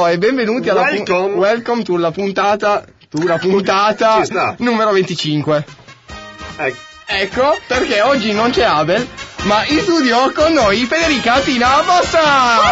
e benvenuti alla welcome to la puntata numero 25. Ecco, perché oggi non c'è Abel, ma in studio con noi Federica Tina Bossa.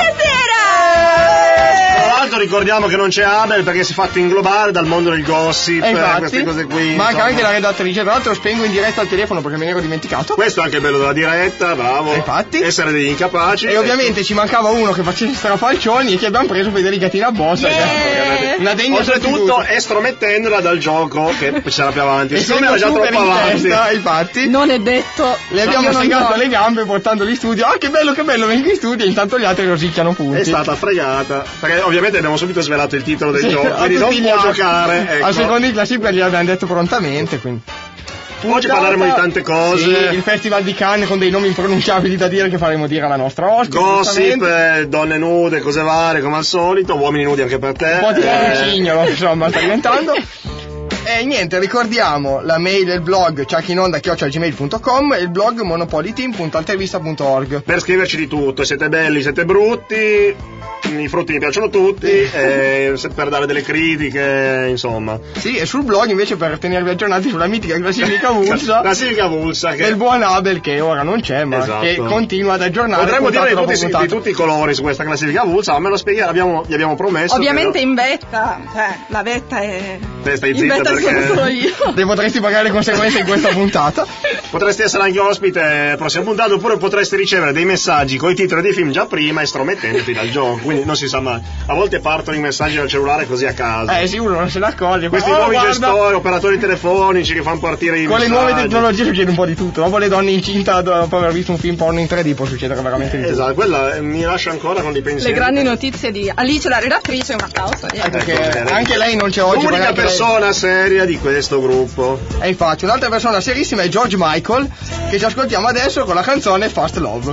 Buonasera! Tra l'altro ricordiamo che non c'è Abel perché si è fatto inglobare dal mondo del gossip, queste cose qui. Manca anche la redattrice, tra l'altro spengo in diretta al telefono perché me ne ero dimenticato. Questo è anche il bello della diretta, bravo. Infatti. Essere degli incapaci. E ovviamente ci mancava uno che facesse strafalcioni e che abbiamo preso Federica Tina Bossa. Una degna oltretutto estromettendola dal gioco che c'era più avanti. E siccome era già troppo avanti. Infatti. Non è detto. Le abbiamo segato le gambe portandoli in studio. Ah, che bello, vengo in studio e intanto gli altri rosicchiano punti. È stata fregata. Perché ovviamente abbiamo subito svelato il titolo del gioco, quindi non può giocare. Ecco. Al secondo in classifica gli abbiamo detto prontamente, quindi. Oggi parleremo di tante cose. Sì, il Festival di Cannes con dei nomi impronunciabili da dire che faremo dire alla nostra ospite. Gossip, donne nude, cose varie come al solito, uomini nudi anche per te. Un po' di cignolo, insomma, sta diventando. E niente, ricordiamo la mail del blog ciachinonda@gmail.com e il blog monopoliteam.altevista.org. Per scriverci di tutto, siete belli, siete brutti, i frutti mi piacciono tutti, per dare delle critiche, insomma. Sì, e sul blog invece per tenervi aggiornati sulla mitica classifica Vulsa. Classifica Vulsa che... del buon Abel che ora non c'è, ma esatto, che continua ad aggiornare. Potremmo dire di tutti i colori su questa classifica Vulsa, ma me lo spieghi, gli abbiamo promesso. Ovviamente in vetta, la vetta è... Stai zitta perché... Ne potresti pagare le conseguenze in questa puntata. Potresti essere anche ospite alla prossima puntata, oppure potresti ricevere dei messaggi con i titoli dei film già prima estromettendoti dal gioco, quindi non si sa mai. A volte partono i messaggi dal cellulare così a caso. Sì, uno non se ne accorge. Questi nuovi gestori, operatori telefonici che fanno partire i con messaggi. le nuove tecnologie succede un po' di tutto. Dopo le donne incinta dopo aver visto un film porno in 3D può succedere veramente di tutto. Esatto, quella mi lascia ancora con dei pensieri. Le grandi notizie di Alice la redattrice, un applauso. Perché anche lei non c'è oggi. L'unica persona seria di questo gruppo. E infatti un'altra persona serissima è George Michael, che ci ascoltiamo adesso con la canzone Fast Love.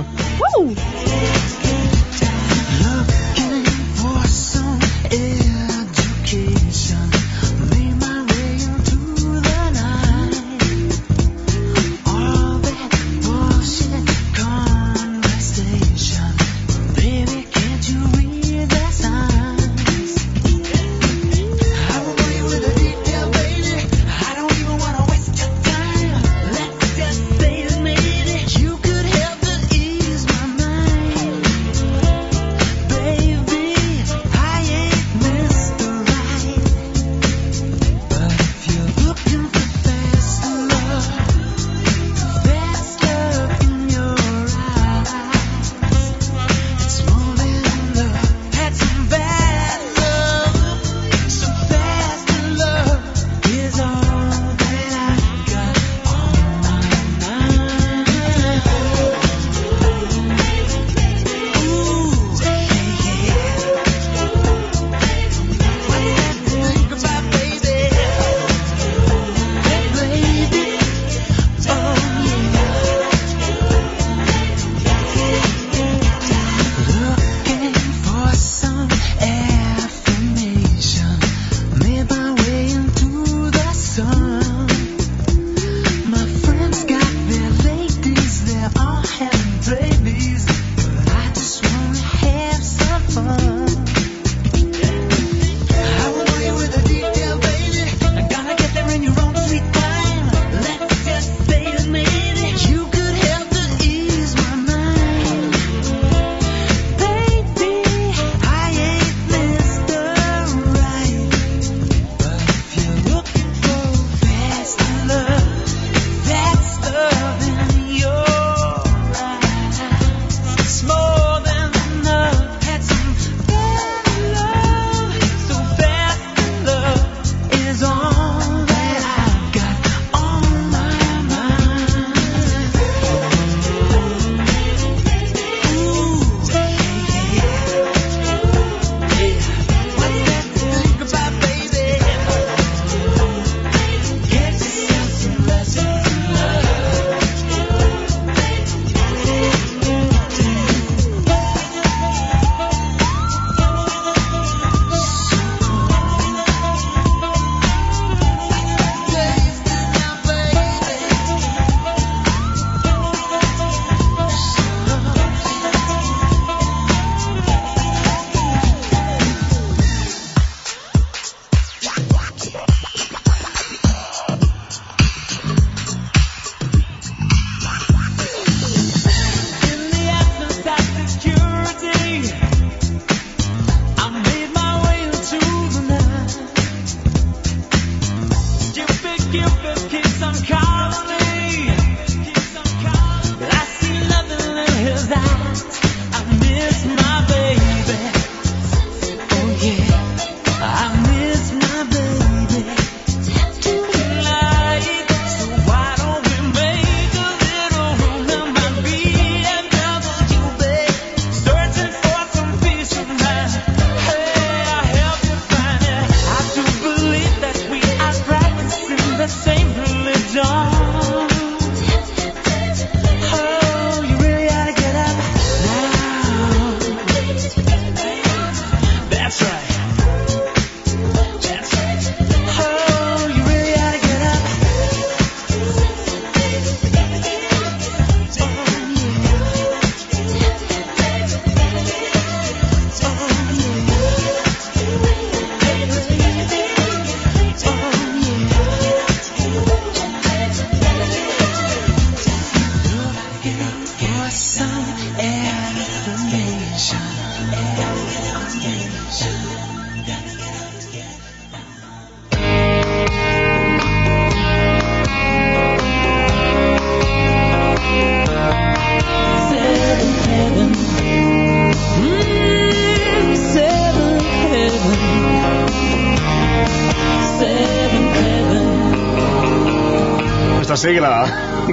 questa sigla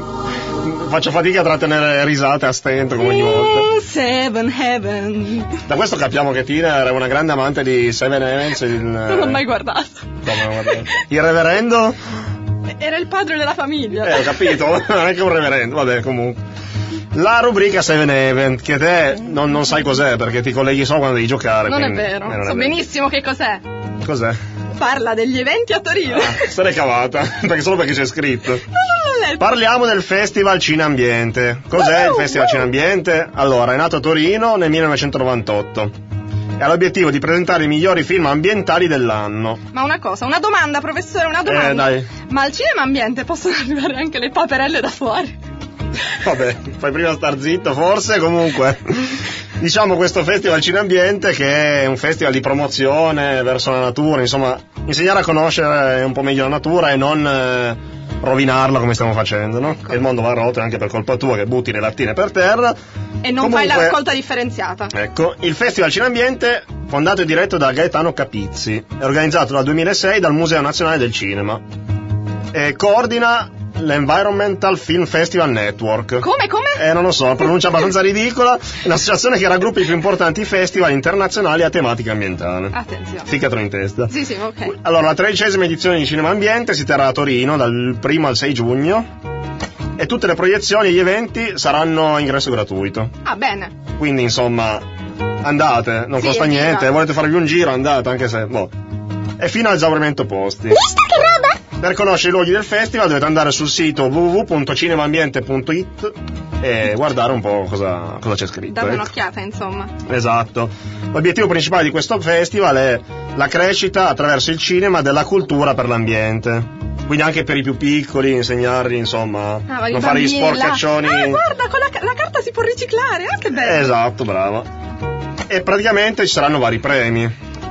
faccio fatica a trattenere risate a stento come ogni volta. Seven Heaven. Da questo capiamo che Tina era una grande amante di Seven Heavens. Non l'ho mai guardato. Il reverendo? Era il padre della famiglia. Ho capito, non è che un reverendo, vabbè, comunque. La rubrica Seven Heaven, che te non sai cos'è perché ti colleghi solo quando devi giocare. Non quindi, è vero, non so è vero. benissimo che cos'è. Cos'è? Parla degli eventi a Torino. Se l'è cavata, solo perché c'è scritto. No, non l'ho letto. Parliamo del Festival Cineambiente. Cos'è il Festival Cineambiente? Allora, è nato a Torino nel 1998 e ha l'obiettivo di presentare i migliori film ambientali dell'anno. Ma una domanda, professore, una domanda. Dai. Ma al cinema ambiente possono arrivare anche le paperelle da fuori? Vabbè, fai prima star zitto, forse, comunque. Diciamo questo Festival Cineambiente che è un festival di promozione verso la natura, insomma, insegnare a conoscere un po' meglio la natura e non rovinarla come stiamo facendo, no? Che il mondo va a rotolo anche per colpa tua che butti le lattine per terra. E non Comunque, fai la raccolta differenziata. Ecco, il Festival Cineambiente, fondato e diretto da Gaetano Capizzi, è organizzato dal 2006 dal Museo Nazionale del Cinema e coordina l'Environmental Film Festival Network. Come? Non lo so, pronuncia abbastanza ridicola. È un'associazione che raggruppa i più importanti festival internazionali a tematica ambientale. Attenzione. Ficcatelo in testa. Sì, ok. Allora, la 13ª edizione di Cinema Ambiente si terrà a Torino dal 1 al 6 giugno e tutte le proiezioni e gli eventi saranno a ingresso gratuito. Ah, bene. Quindi, insomma, andate, non costa evviva. niente, volete farvi un giro, andate, anche se, E fino al esaurimento posti. Visto che roba? Per conoscere i luoghi del festival dovete andare sul sito www.cinemambiente.it e guardare un po' cosa c'è scritto. Date ecco. un'occhiata, insomma. Esatto. L'obiettivo principale di questo festival è la crescita attraverso il cinema della cultura per l'ambiente. Quindi anche per i più piccoli insegnargli, insomma, non fare gli sporcaccioni. Ah, guarda, con la carta si può riciclare, anche bello. Esatto, brava. E praticamente ci saranno vari premi.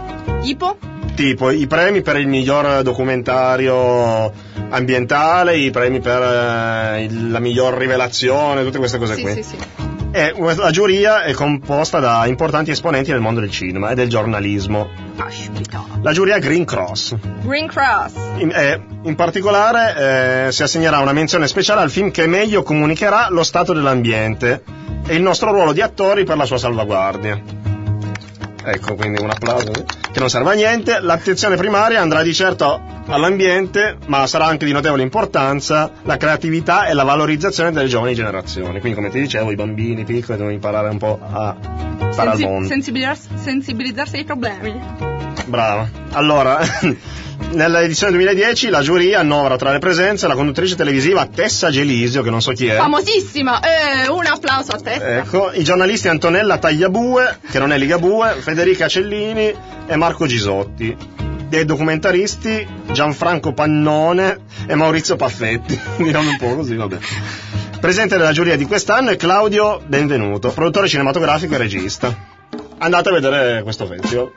Tipo i premi per il miglior documentario ambientale, i premi per la miglior rivelazione, tutte queste cose qui. Sì. E la giuria è composta da importanti esponenti del mondo del cinema e del giornalismo. Aspetta. La giuria Green Cross. Green Cross. In particolare si assegnerà una menzione speciale al film che meglio comunicherà lo stato dell'ambiente e il nostro ruolo di attori per la sua salvaguardia. Ecco, quindi un applauso che non serve a niente. L'attenzione primaria andrà di certo all'ambiente, ma sarà anche di notevole importanza la creatività e la valorizzazione delle giovani generazioni. Quindi, come ti dicevo, i bambini piccoli devono imparare un po' a stare al mondo. Sensibilizzarsi ai problemi. Brava. Allora, nell'edizione 2010 la giuria annovera tra le presenze la conduttrice televisiva Tessa Gelisio, che non so chi è. Famosissima! Un applauso a Tessa. Ecco, i giornalisti Antonella Tagliabue, che non è Ligabue, Federica Cellini e Marco Gisotti. Dei documentaristi Gianfranco Pannone e Maurizio Paffetti. Diciamo un po' così, vabbè. Presente nella giuria di quest'anno è Claudio Benvenuto, produttore cinematografico e regista. Andate a vedere questo festival.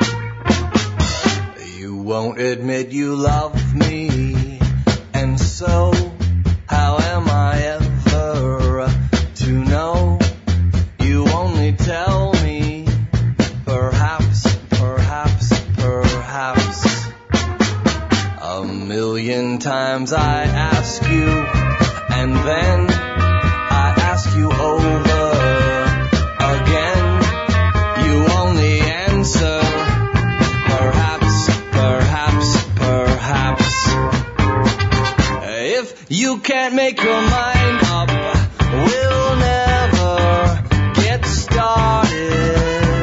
You won't admit you love me, and so how am I ever to know? You only tell me, perhaps, a million times I ask you, and then I ask you over again. You only answer, perhaps. If you can't make your mind up, we'll never get started.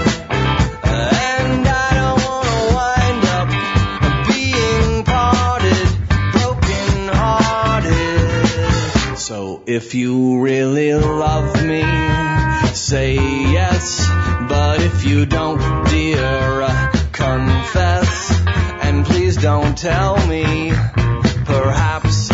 And I don't wanna wind up being parted, broken hearted. So if you really love me, say yes. But if you don't, dear, confess. And please don't tell me, perhaps.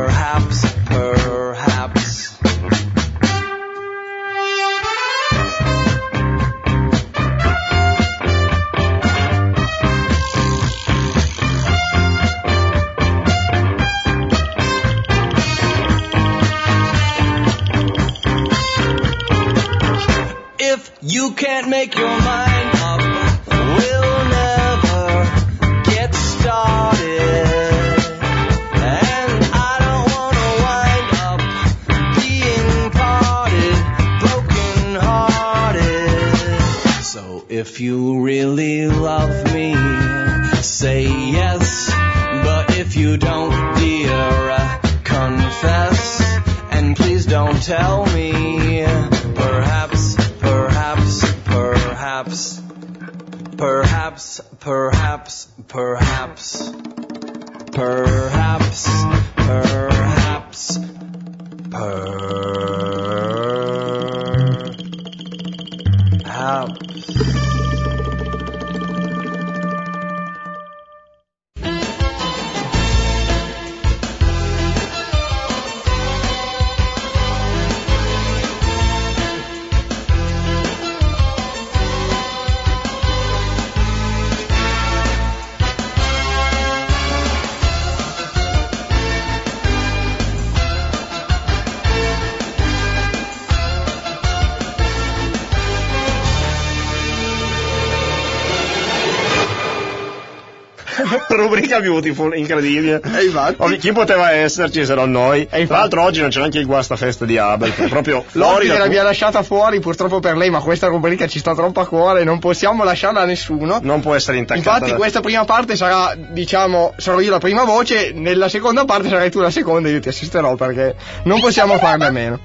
If you can't make your mind up, we'll never get started. And I don't wanna tell me. Perhaps, perhaps, perhaps, perhaps, perhaps, perhaps, perhaps, perhaps, perhaps. Rubrica Beautiful, incredibile. Infatti. Chi poteva esserci se non noi? Tra l'altro oggi non c'è neanche il guastafesta di Abel, che è proprio fuori Lodi l'abbiamo lasciata fuori purtroppo per lei, ma questa rubrica ci sta troppo a cuore, non possiamo lasciarla a nessuno. Non può essere intaccata. Infatti questa prima parte sarà, diciamo, sarò io la prima voce, nella seconda parte sarai tu la seconda e io ti assisterò perché non possiamo farne a meno.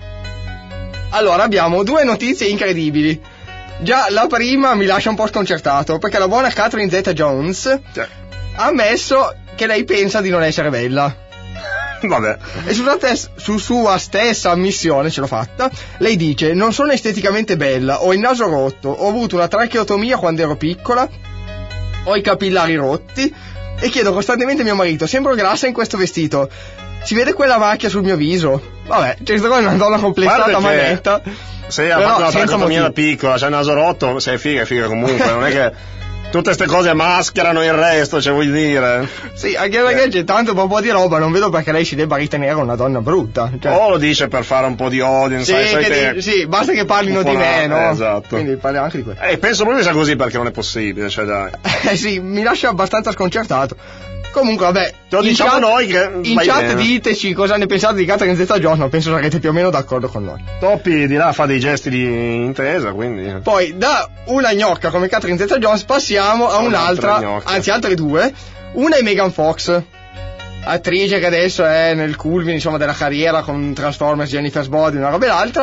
Allora, abbiamo due notizie incredibili. Già la prima mi lascia un po' sconcertato, perché la buona Catherine Zeta-Jones ha ammesso che lei pensa di non essere bella. Vabbè. E su sua stessa ammissione, ce l'ho fatta, lei dice: non sono esteticamente bella, ho il naso rotto, ho avuto una tracheotomia quando ero piccola, ho i capillari rotti e chiedo costantemente a mio marito: sembro grassa in questo vestito, si vede quella macchia sul mio viso. Vabbè, c'è stata una donna complessata ma netta. Se hai fatto una tracheotomia da piccola, c'hai il naso rotto, sei figa comunque, non è che tutte queste cose mascherano il resto, cioè vuoi dire? Sì, anche perché c'è tanto un po' di roba, non vedo perché lei si debba ritenere una donna brutta. Cioè. O lo dice per fare un po' di odio, sì, sì, basta che parlino di me, no? Esatto. Quindi parliamo anche di questo. Penso proprio sia così perché non è possibile, cioè dai. Sì, mi lascia abbastanza sconcertato. Comunque, vabbè, lo diciamo chat, noi che in chat bene. Diteci cosa ne pensate di Catherine Zeta-Jones, ma penso sarete più o meno d'accordo con noi. Toppi di là fa dei gesti di intesa, quindi. Poi da una gnocca come Catherine Zeta-Jones passiamo a un'altra, anzi altre due. Una è Megan Fox, attrice che adesso è nel culmine, insomma, della carriera con Transformers, Jennifer's Body, una roba e l'altra.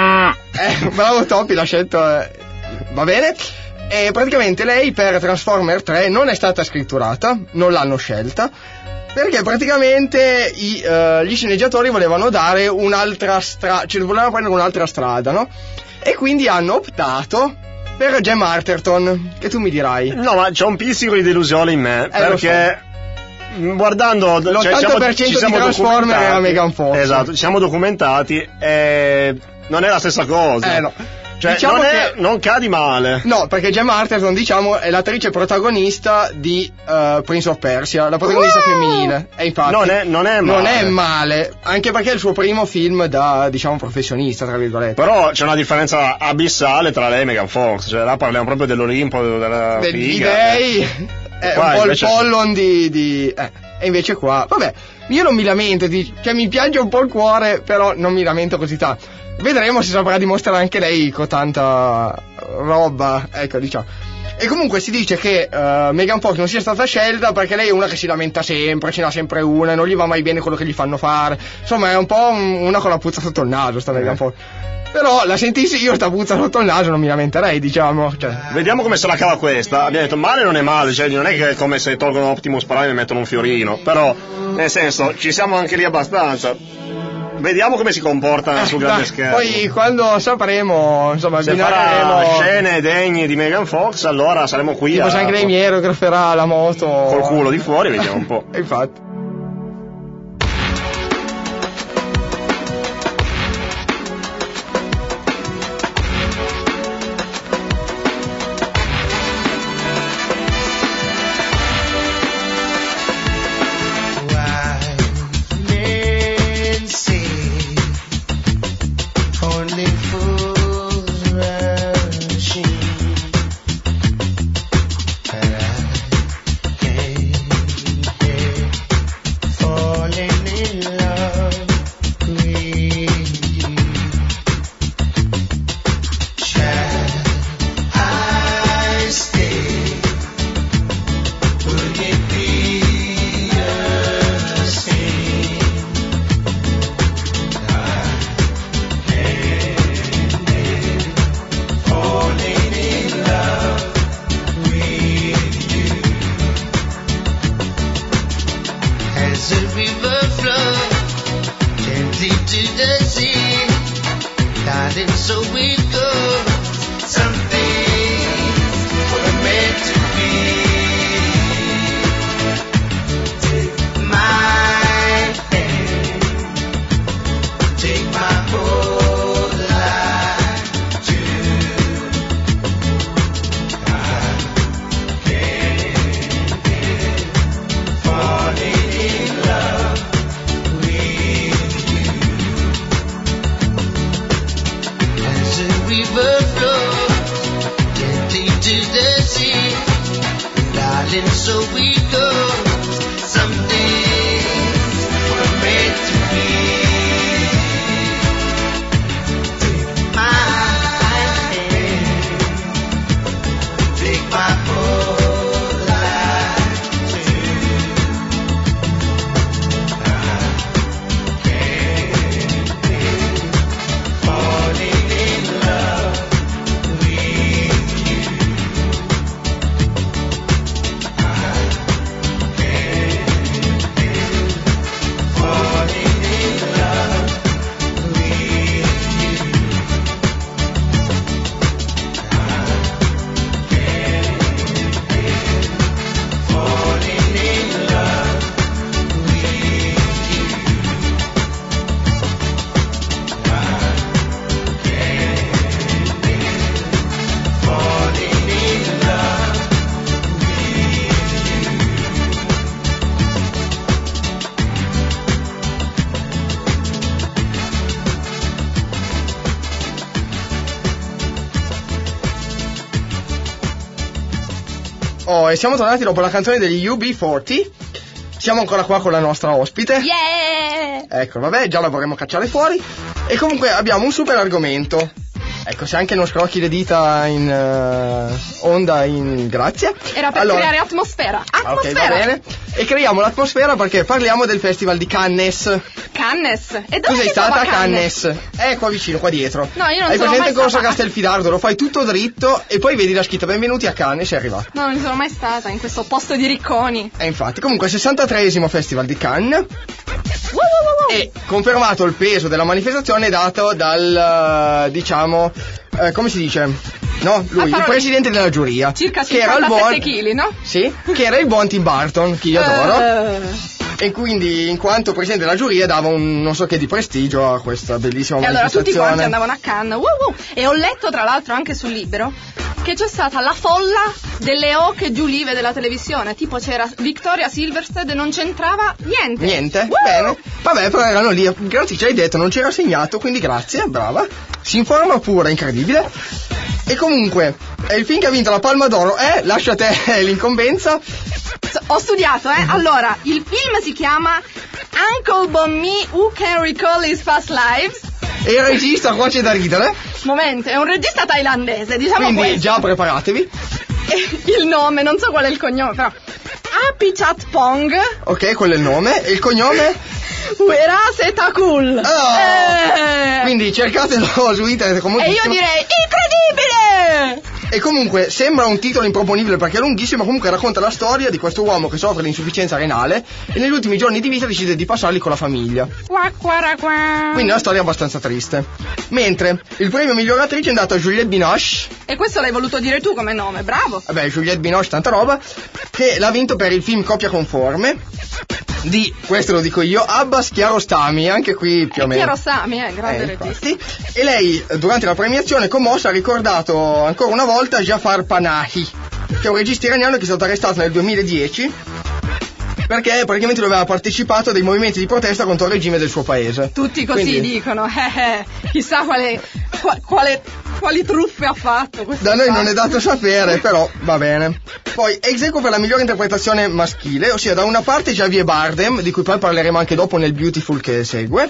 Bravo Toppi, l'ha scelto, va bene. E praticamente lei per Transformer 3 non è stata scritturata, non l'hanno scelta, perché praticamente gli sceneggiatori volevano dare un'altra strada, cioè volevano prendere un'altra strada, no? E quindi hanno optato per Gemma Arterton, che tu mi dirai. No, ma c'è un pizzico di delusione in me, perché guardando l'80% di Transformer era Megan Fox. Esatto, ci siamo documentati e non è la stessa cosa. No. Cioè, diciamo non cadi male. No, perché Gemma Arterton, diciamo, è l'attrice protagonista di Prince of Persia, la protagonista femminile. E infatti non è male. Non è male, anche perché è il suo primo film da, diciamo, professionista, tra virgolette. Però c'è una differenza abissale tra lei e Megan Fox, cioè là parliamo proprio dell'Olimpo, della figa. Dei è un po' il Pollon di e invece qua, vabbè, io non mi lamento, cioè mi piange un po' il cuore, però non mi lamento così tanto. Vedremo se saprà dimostrare anche lei con tanta roba, ecco, diciamo. E comunque si dice che Megan Fox non sia stata scelta perché lei è una che si lamenta sempre, ce n'ha sempre una, non gli va mai bene quello che gli fanno fare. Insomma, è un po' una con la puzza sotto il naso, sta Megan Fox. Però la sentissi io sta puzza sotto il naso non mi lamenterei, diciamo, cioè. Vediamo come se la cava questa. Abbiamo detto male non è male, cioè non è che è come se tolgono Optimus Prime e mettono un fiorino, però nel senso ci siamo anche lì abbastanza. Vediamo come si comporta sul grande schermo. Poi quando sapremo, insomma, se farà scene degne di Megan Fox, allora saremo qui. Tipo se anche lei mi aerograferà la moto col culo di fuori, vediamo un po'. Infatti. As a river flows gently to the sea, darling, so we go. Some things were meant to be. Take my hand, take my whole life too. I can't help falling in love with you. As a river flows gently to the sea, darling, so we go. Some things were meant to be. Take my hand, take my whole life too. I can't help falling in love with you. I can't help falling in love with you. Falling in love with you. Falling in love Oh, e siamo tornati dopo la canzone degli UB40. Siamo ancora qua con la nostra ospite. Yeah! Ecco, vabbè, già la vorremmo cacciare fuori. E comunque abbiamo un super argomento. Ecco, se anche non scrocchi le dita in onda, grazie. Era per creare atmosfera. Ok, va bene. E creiamo l'atmosfera perché parliamo del festival di Cannes. Cannes? E dove Tu sei si trova stata a Cannes? Qua vicino, qua dietro. No, io non Hai sono presente mai il corso stata. Castelfidardo? Lo fai tutto dritto e poi vedi la scritta benvenuti a Cannes e sei arrivato. No, non sono mai stata in questo posto di ricconi. E infatti, comunque 63esimo festival di Cannes. Wow. E confermato il peso della manifestazione dato dal, diciamo, come si dice? No, lui, il presidente della giuria. Circa che era il 57 kg, no? Sì, che era il buon Tim Burton, che io adoro. E quindi, in quanto presidente della giuria, dava un non so che di prestigio a questa bellissima E allora manifestazione. tutti quanti andavano a Cannes. E ho letto tra l'altro anche sul libro che c'è stata la folla delle oche giulive della televisione. Tipo c'era Victoria Silverstead e non c'entrava niente. Niente? Bene. Vabbè, però erano lì. Grazie, ci hai detto, non c'era segnato, quindi grazie, brava. Si informa pure, incredibile. E comunque, è il film che ha vinto la Palma d'Oro. Lascia a te l'incombenza. Ho studiato, Allora, il film si chiama Uncle Bon Me Who Can Recall His Past Lives. E il regista, qua c'è da ridere. Momento, è un regista thailandese, diciamo quindi questo. già preparatevi. Il nome, non so qual è il cognome, però. Apichatpong. Ok, quello è il nome. E il cognome? Uera Setakul. Quindi cercatelo su internet comunque. E io direi incredibile! E comunque sembra un titolo improponibile perché è lunghissimo, comunque racconta la storia di questo uomo che soffre di insufficienza renale e negli ultimi giorni di vita decide di passarli con la famiglia. Quindi è una storia abbastanza triste. Mentre il premio miglior attrice è andato a Juliette Binoche. E questo l'hai voluto dire tu come nome, bravo. Vabbè, Juliette Binoche, tanta roba, che l'ha vinto per il film Coppia conforme di, questo lo dico io, Abbas Kiarostami, anche qui più o meno. Kiarostami, grande regista. E lei, durante la premiazione commossa, ha ricordato ancora una volta Jafar Panahi, che è un regista iraniano che è stato arrestato nel 2010 perché praticamente lui aveva partecipato a dei movimenti di protesta contro il regime del suo paese. Tutti così quindi dicono, chissà quali truffe ha fatto questo. Da noi non è dato sapere, però va bene. Poi ex aequo per la migliore interpretazione maschile, ossia da una parte Javier Bardem, di cui poi parleremo anche dopo nel Beautiful che segue.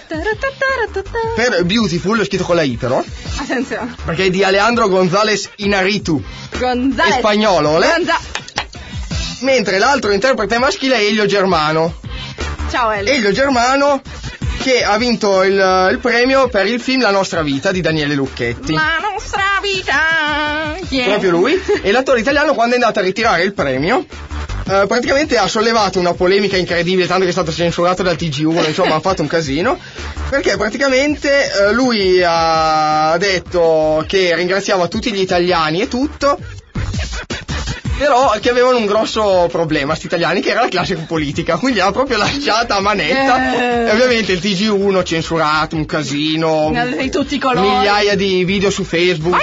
Per Beautiful è scritto con la I però. Attenzione. Perché è di Alejandro González Iñárritu. González. È spagnolo, mentre l'altro interprete maschile è Elio Germano. Ciao Elio. Elio Germano, che ha vinto il premio per il film La nostra vita di Daniele Lucchetti. La nostra vita. Proprio lui. E l'attore italiano, quando è andato a ritirare il premio, praticamente ha sollevato una polemica incredibile, tanto che è stato censurato dal TG1, insomma ha fatto un casino, perché praticamente lui ha detto che ringraziava tutti gli italiani e tutto, però che avevano un grosso problema sti italiani, che era la classe politica, quindi l'ha proprio lasciata a manetta. E ovviamente il TG1 censurato, un casino, di tutti i colori, migliaia di video su Facebook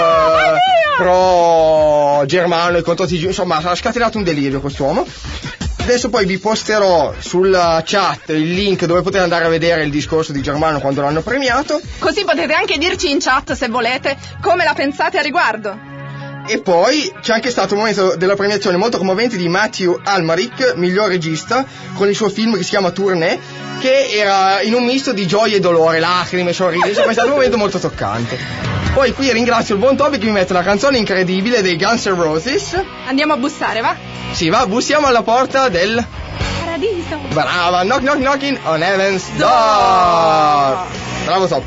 pro Germano e contro TG1, insomma ha scatenato un delirio quest'uomo. Adesso poi vi posterò sulla chat il link dove potete andare a vedere il discorso di Germano quando l'hanno premiato, così potete anche dirci in chat, se volete, come la pensate a riguardo. E poi c'è anche stato un momento della premiazione molto commovente di Matthew Almaric, miglior regista, con il suo film che si chiama Tournée, che era in un misto di gioia e dolore, lacrime, sorrisi, insomma è stato un momento molto toccante. Poi qui ringrazio il buon Toby che mi mette una canzone incredibile dei Guns N' Roses. Andiamo a bussare, va? Sì, va, bussiamo alla porta del paradiso. Brava, knock knock knocking on heaven's door. Bravo Top.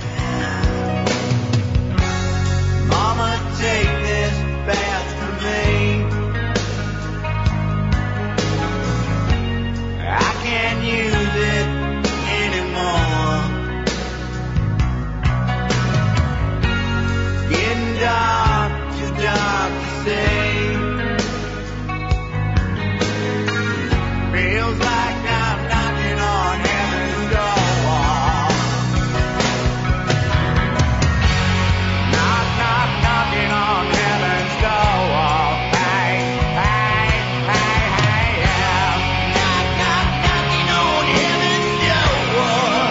Mama, take this bath from me. I can't use it anymore. It's getting dark, too dark to see. Feels like I'm knocking on heaven's door. Knock, knock, knocking on heaven's door. Hey, hey, hey, hey, yeah. Knock, knock, knocking on heaven's door.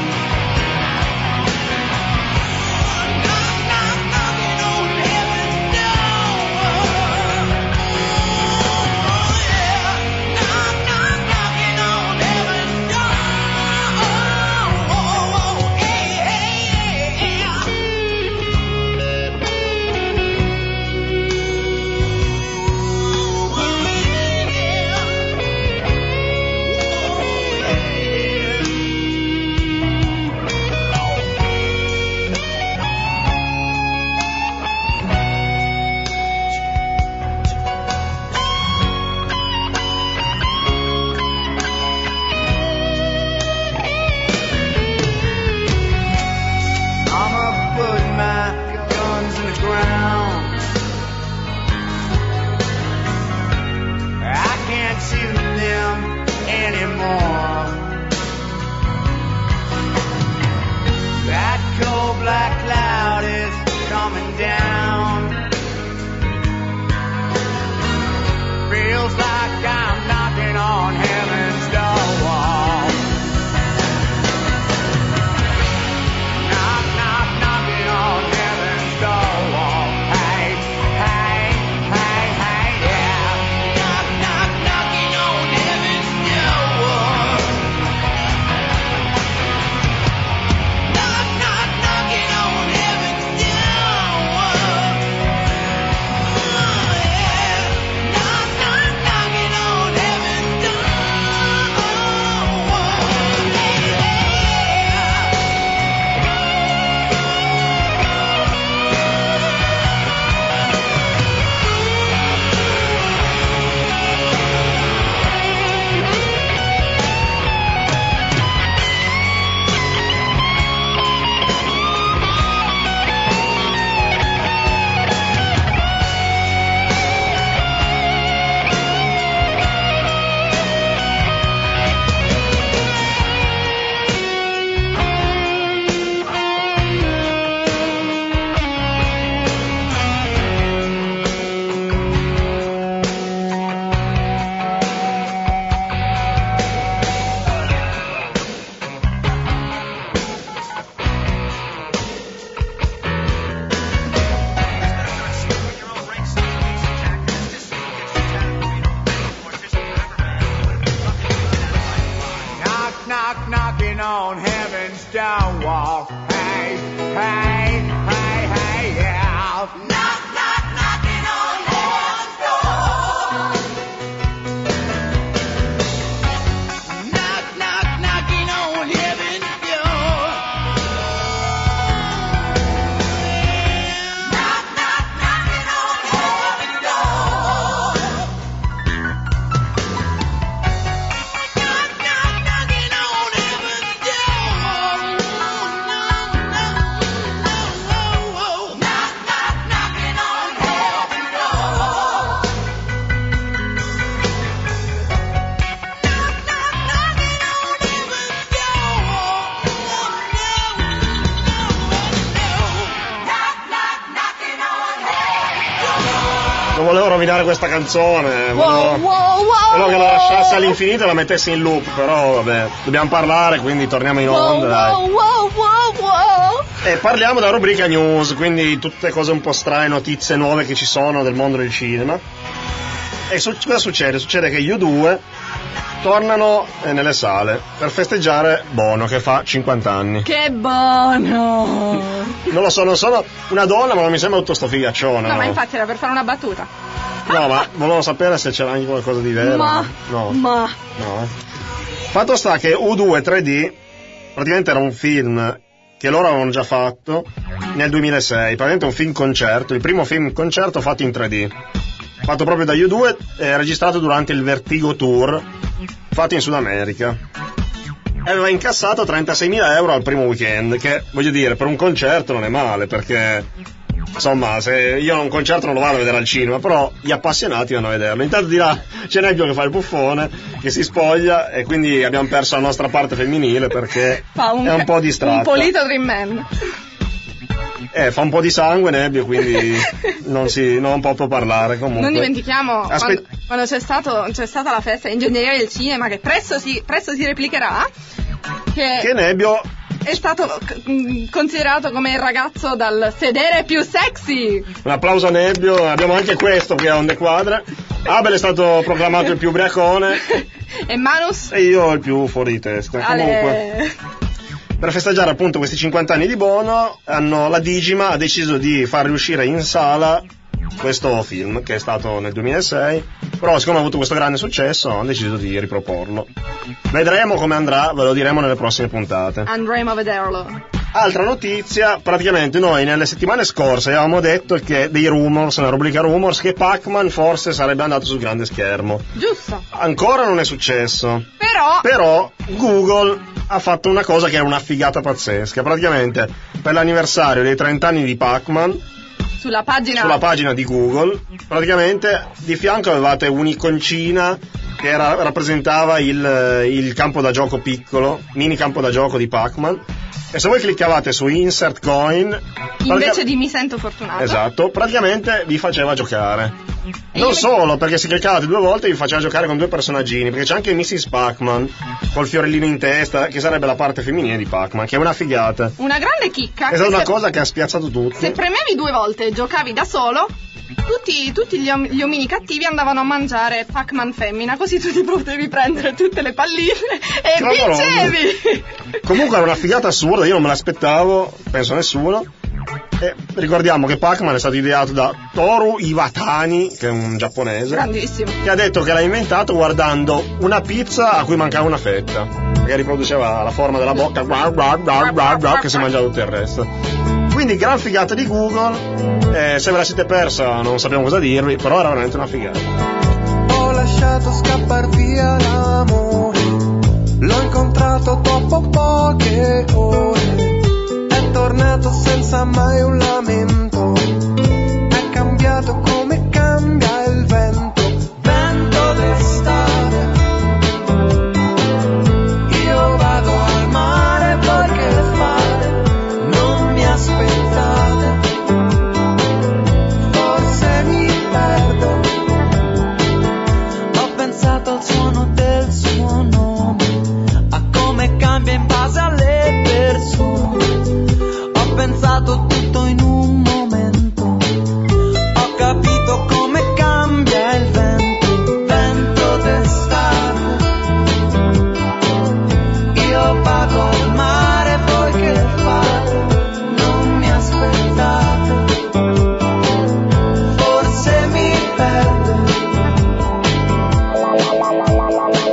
Knock, knock, knocking on heaven's door. Oh, yeah. Knock, knock, knocking on heaven's door. Oh, hey, hey, yeah. I'ma put my guns in the ground. I can't shoot them anymore. That cold black cloud is coming down. Feels like I'm knocking on heaven's door. Knock, knock, knocking on heaven's door. Hey, hey, hey, hey, yeah. Knock, knock, knocking on heaven's door. Knock, knock, knocking on heaven's door. Yeah. Knock, knock, knocking on heaven's door. Knock, knock, knocking on heaven's door. Hey, hey, hey, hey, yeah. Knock, knock, knocking on heaven's door. Knock, knock, knocking on heaven's door. Knock, knock, knocking on heaven's door. rovinare questa canzone. Wow, Volevo che la lasciassi all'infinito e la mettessi in loop, però vabbè, dobbiamo parlare, quindi torniamo in onda. Dai. E parliamo della rubrica news, quindi tutte cose un po' strane, notizie nuove che ci sono del mondo del cinema. E cosa succede? Succede che gli U2 tornano nelle sale per festeggiare Bono che fa 50 anni. Che Bono! Non lo so, non sono una donna, ma non mi sembra tutto sto figaccione. No, ma infatti era per fare una battuta. No, ma volevo sapere se c'era anche qualcosa di vero. No. Fatto sta che U2 3D praticamente era un film che loro avevano già fatto nel 2006, praticamente un film concerto, il primo film concerto fatto in 3D, fatto proprio da U2, registrato durante il Vertigo Tour fatto in Sud America, e aveva incassato 36.000 euro al primo weekend, che voglio dire per un concerto non è male, perché insomma se io un concerto non lo vado a vedere al cinema, però gli appassionati vanno a vederlo. Intanto di là c'è Nebbio che fa il buffone, che si spoglia, e quindi abbiamo perso la nostra parte femminile perché è un po' distratta. Un Polito Dream Man. Fa un po' di sangue Nebbio, quindi non può parlare. Comunque non dimentichiamo quando c'è stata la festa di ingegneria del cinema, che presto si replicherà, che Nebbio è stato considerato come il ragazzo dal sedere più sexy. Un applauso a Nebbio. Abbiamo anche questo qui a Onde Quadre. Abel è stato proclamato il più ubriacone e Manus e io il più fuori di testa. Comunque, per festeggiare appunto questi 50 anni di Bono, la Digima ha deciso di far riuscire in sala questo film, che è stato nel 2006, però siccome ha avuto questo grande successo hanno deciso di riproporlo. Vedremo come andrà, ve lo diremo nelle prossime puntate. Andremo a vederlo. Altra notizia, praticamente noi nelle settimane scorse avevamo detto che dei rumors, una rubrica rumors, che Pac-Man forse sarebbe andato sul grande schermo. Giusto. Ancora non è successo. Però Google ha fatto una cosa che è una figata pazzesca. Praticamente per l'anniversario dei 30 anni di Pac-Man, sulla pagina di Google, praticamente di fianco avevate un'iconcina che rappresentava il campo da gioco piccolo, mini campo da gioco di Pac-Man, e se voi cliccavate su Insert Coin invece di mi sento fortunato, esatto, praticamente vi faceva giocare. Non solo, perché se cliccavate 2 volte vi faceva giocare con 2 personaggini, perché c'è anche Mrs. Pac-Man col fiorellino in testa, che sarebbe la parte femminile di Pac-Man, che è una figata, una grande chicca. È stata una cosa che ha spiazzato tutti. Se premevi 2 volte e giocavi da solo, tutti gli omini cattivi andavano a mangiare Pac-Man femmina, così tu ti potevi prendere tutte le palline e vincevi. Comunque era una figata assurda, io non me l'aspettavo, penso nessuno. E ricordiamo che Pac-Man è stato ideato da Toru Iwatani, che è un giapponese, grandissimo, che ha detto che l'ha inventato guardando una pizza a cui mancava una fetta, che riproduceva la forma della bocca, che si mangiava tutto il resto. Quindi gran figata di Google, se ve la siete persa non sappiamo cosa dirvi, però era veramente una figata. Ho lasciato scappar via l'amore, l'ho incontrato dopo poche ore, è tornato senza mai un lamento, è cambiato come cambia il vento d'estate. Io vado al mare, poi che fate? Non mi aspettate, forse mi perdo. Ho pensato al suono del suo nome, a come cambia in base alle persone. Ho pensato tutto in un momento, ho capito come cambia il vento d'estate. Io vado al mare, poi che fate? Non mi aspettate, forse mi perdo.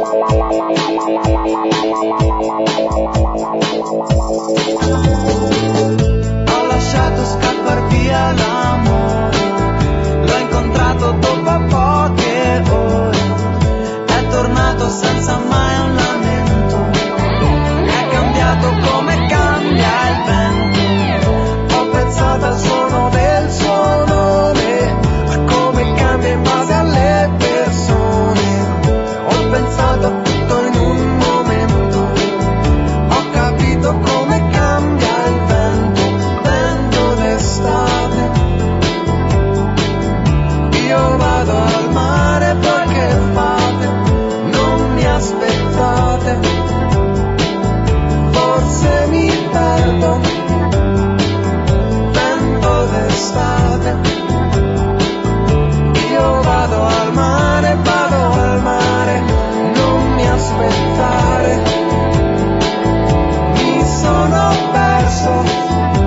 aspettare, mi sono perso.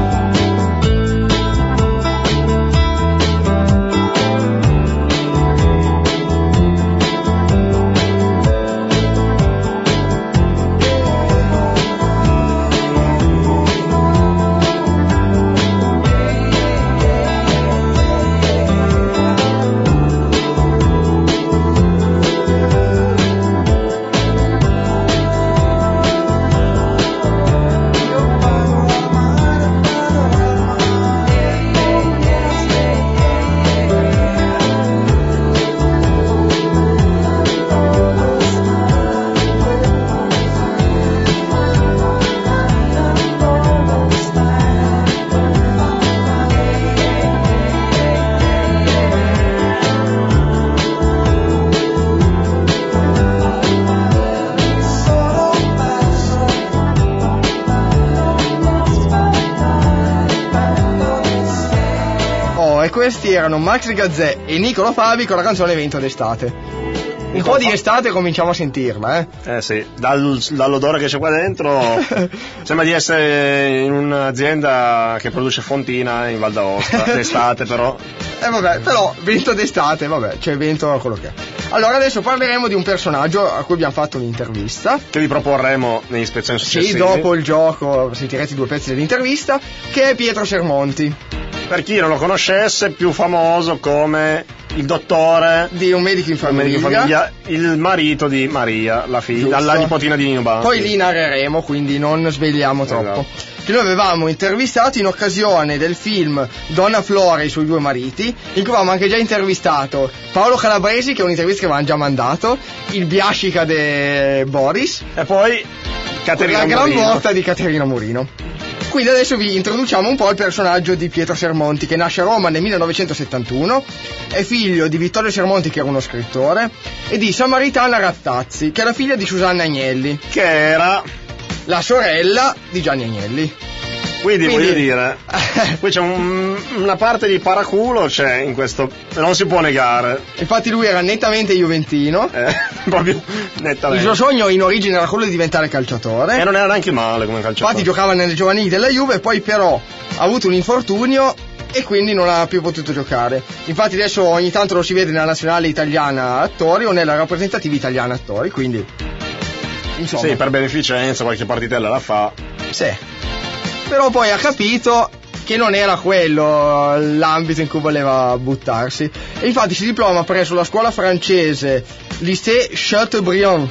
Questi erano Max Gazzè e Niccolo Fabi con la canzone Vento d'estate. Un po' di estate cominciamo a sentirla, sì, dall'odore che c'è qua dentro sembra di essere in un'azienda che produce fontina in Val d'Aosta, d'estate però. Vabbè, però vento d'estate, vabbè, c'è vento quello che è. Allora adesso parleremo di un personaggio a cui abbiamo fatto un'intervista. Che vi proporremo nell'ispezione successiva. Sì, dopo il gioco sentirete 2 pezzi dell'intervista, che è Pietro Sermonti. Per chi non lo conoscesse, più famoso come il dottore di Un medico in famiglia, il marito di Maria, la figlia, la nipotina di Nino Banfi. Poi li narreremo, quindi non svegliamo troppo. Che noi avevamo intervistato in occasione del film Donna Flora e i suoi 2 mariti, in cui avevamo anche già intervistato Paolo Calabresi, che è un'intervista che avevamo già mandato, il Biascica de Boris e poi Caterina la Murino. gran volta di Caterina Murino. Quindi adesso vi introduciamo un po' il personaggio di Pietro Sermonti, che nasce a Roma nel 1971, è figlio di Vittorio Sermonti, che era uno scrittore, e di Samaritana Rattazzi, che è la figlia di Susanna Agnelli, che era la sorella di Gianni Agnelli. Quindi voglio dire, qui c'è una parte di paraculo, c'è in questo, non si può negare. Infatti lui era nettamente juventino, proprio nettamente. Il suo sogno in origine era quello di diventare calciatore. E non era neanche male come calciatore. Infatti giocava nelle giovanili della Juve, poi però ha avuto un infortunio e quindi non ha più potuto giocare. Infatti adesso ogni tanto lo si vede nella nazionale italiana attori o nella rappresentativa italiana attori, quindi insomma. Sì, per beneficenza qualche partitella la fa. Sì. Però poi ha capito che non era quello l'ambito in cui voleva buttarsi, e infatti si diploma presso la scuola francese Lycée Chateaubriand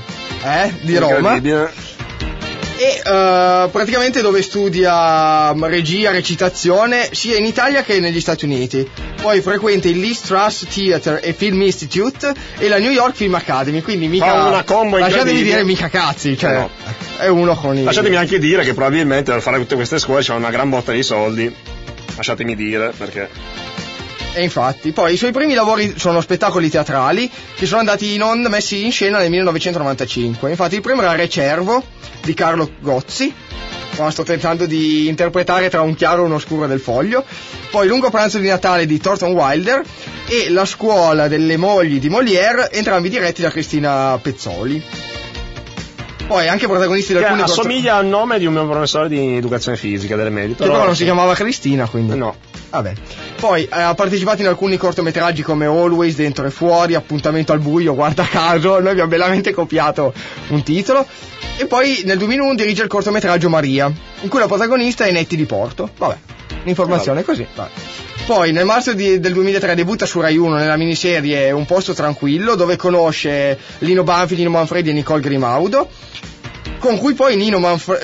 di Roma, e praticamente dove studia regia, recitazione sia in Italia che negli Stati Uniti. Poi frequenta il Lee Strauss Theatre e Film Institute e la New York Film Academy, quindi mica fa una combo, lasciatemi dire, mica cazzi, cioè no. È uno con i... Lasciatemi anche dire che probabilmente per fare tutte queste scuole c'è una gran botta di soldi, lasciatemi dire, perché... E infatti, poi i suoi primi lavori sono spettacoli teatrali che sono andati in onda, messi in scena nel 1995. Infatti il primo era Re Cervo di Carlo Gozzi, ma sto tentando di interpretare tra un chiaro e un oscuro del Foglio. Poi Lungo pranzo di Natale di Thornton Wilder e La scuola delle mogli di Molière, entrambi diretti da Cristina Pezzoli. Poi anche protagonisti di alcuni... assomiglia al nome di un mio professore di educazione fisica delle medie. Che però non si chiamava Cristina, quindi... No. Vabbè. Poi ha partecipato in alcuni cortometraggi come Always, Dentro e Fuori, Appuntamento al buio, guarda caso, noi abbiamo bellamente copiato un titolo. E poi nel 2001 dirige il cortometraggio Maria, in cui la protagonista è Netti di Porto. Vabbè, l'informazione è così. Vabbè. Poi nel marzo del 2003 debutta su Rai 1 nella miniserie Un posto tranquillo, dove conosce Lino Banfi, Nino Manfredi e Nicole Grimaudo, con cui poi Lino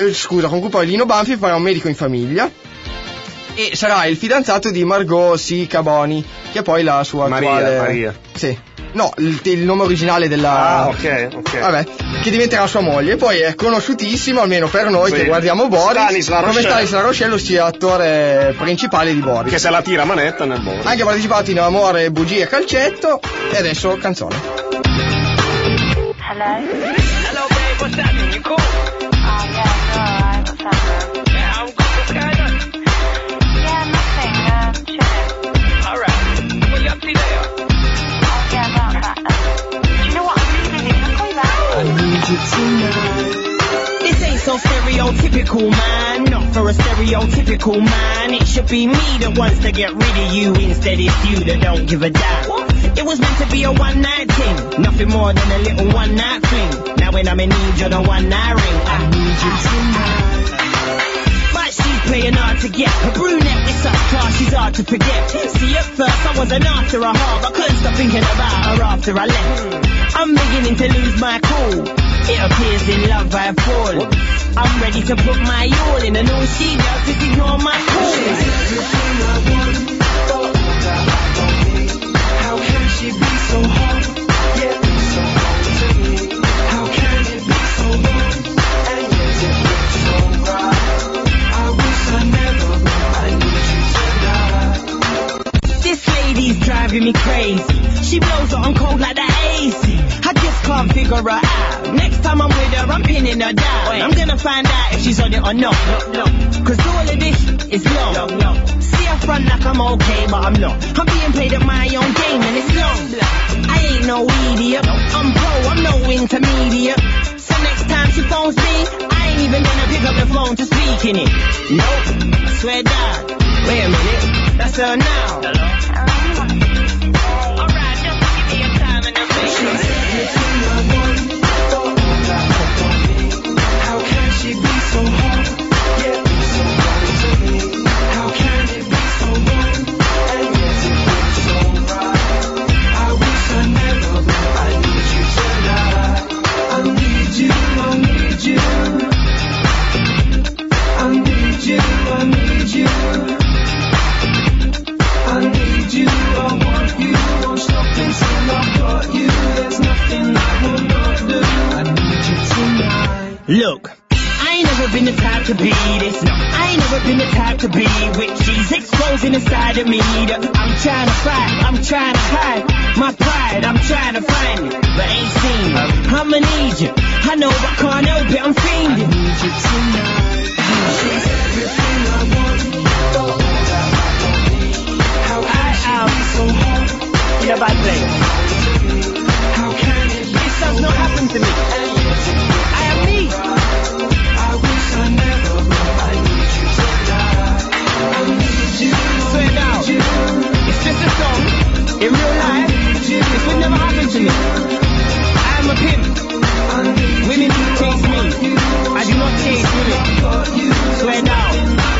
Banfi farà Un medico in famiglia e sarà il fidanzato di Margot C. Caboni, che è poi la sua attuale... Maria. Sì. No, il nome originale della... Ah, ok. Vabbè, che diventerà sua moglie. E poi è conosciutissimo, almeno per noi, sì, che guardiamo Boris, come Stanislas Rochelle, sia attore principale di Boris. Che se la tira a manetta nel Boris. Anche ha partecipato in Amore, Bugie e Calcetto. E adesso canzone. Hello? Hello, babe, what's happening? You cool? Oh, yeah, you're alright. What's happening? Yeah, I'm good. What's going on? Yeah, nothing. Chilling. Alright. What you up to there? Oh, yeah, about that. Do you know what? I'm really busy. Can I call you back? I need you tonight. This ain't so stereotypical, man. Not for a stereotypical man. It should be me that wants to get rid of you. Instead it's you that don't give a damn. It was meant to be a one-night thing. Nothing more than a little one-night fling. Now when I'm in need, you're the one-night ring. I need you tonight. But she's playing hard to get. A brunette with such class, she's hard to forget. See, at first I wasn't after her heart, but couldn't stop thinking about her after I left. I'm beginning to lose my cool. It appears in love I fall. I'm ready to put my all in, and all she does is ignore my call. She's everything I want, but all that I don't need. How can she be so hot, yet be so cold to me? How can it be so wrong, and yet it looks so right? I wish I never knew I need you tonight. This lady's driving me crazy. She blows it on cold like the AC. I just can't figure her out. Next time I'm with her, I'm pinning her down. I'm gonna find out if she's on it or not. Cause all of this is long. See her front like I'm okay, but I'm not. I'm being played at my own game and it's long. I ain't no idiot. I'm pro, I'm no intermediate. So next time she phones me, I ain't even gonna pick up the phone to speak in it. Nope, I swear down. Wait a minute, that's her now. Alright, just give me a time and a place. She's everything I want, but all that I don't need. How can she be so hot, yet be so cold to me? How can it be so wrong, and yet it looks so right? I wish I never knew I need you tonight. I need you, I need you. I need you, I need you. I need you, I want you. Won't stop until I've got you. There's nothing I will not do. I need you tonight. Look, I ain't never been the type to be this. No, I ain't never been the type to be with. She's exposing a side of me that I'm trying to fight, I'm trying to hide. My pride, I'm trying to find it, but ain't seen it. I'ma need you. I know I can't help it, I'm fiending. I need you tonight. She's everything I want, but all that I don't need. How can she be so hot? In a bad place. How can it be? This does not happen to me. I am me. I wish I never knew I need you tonight. I need you. Swear down. It's just a song. In real life, this would never happen to me. I am a pimp. Women chase me. I do not chase women. Swear down.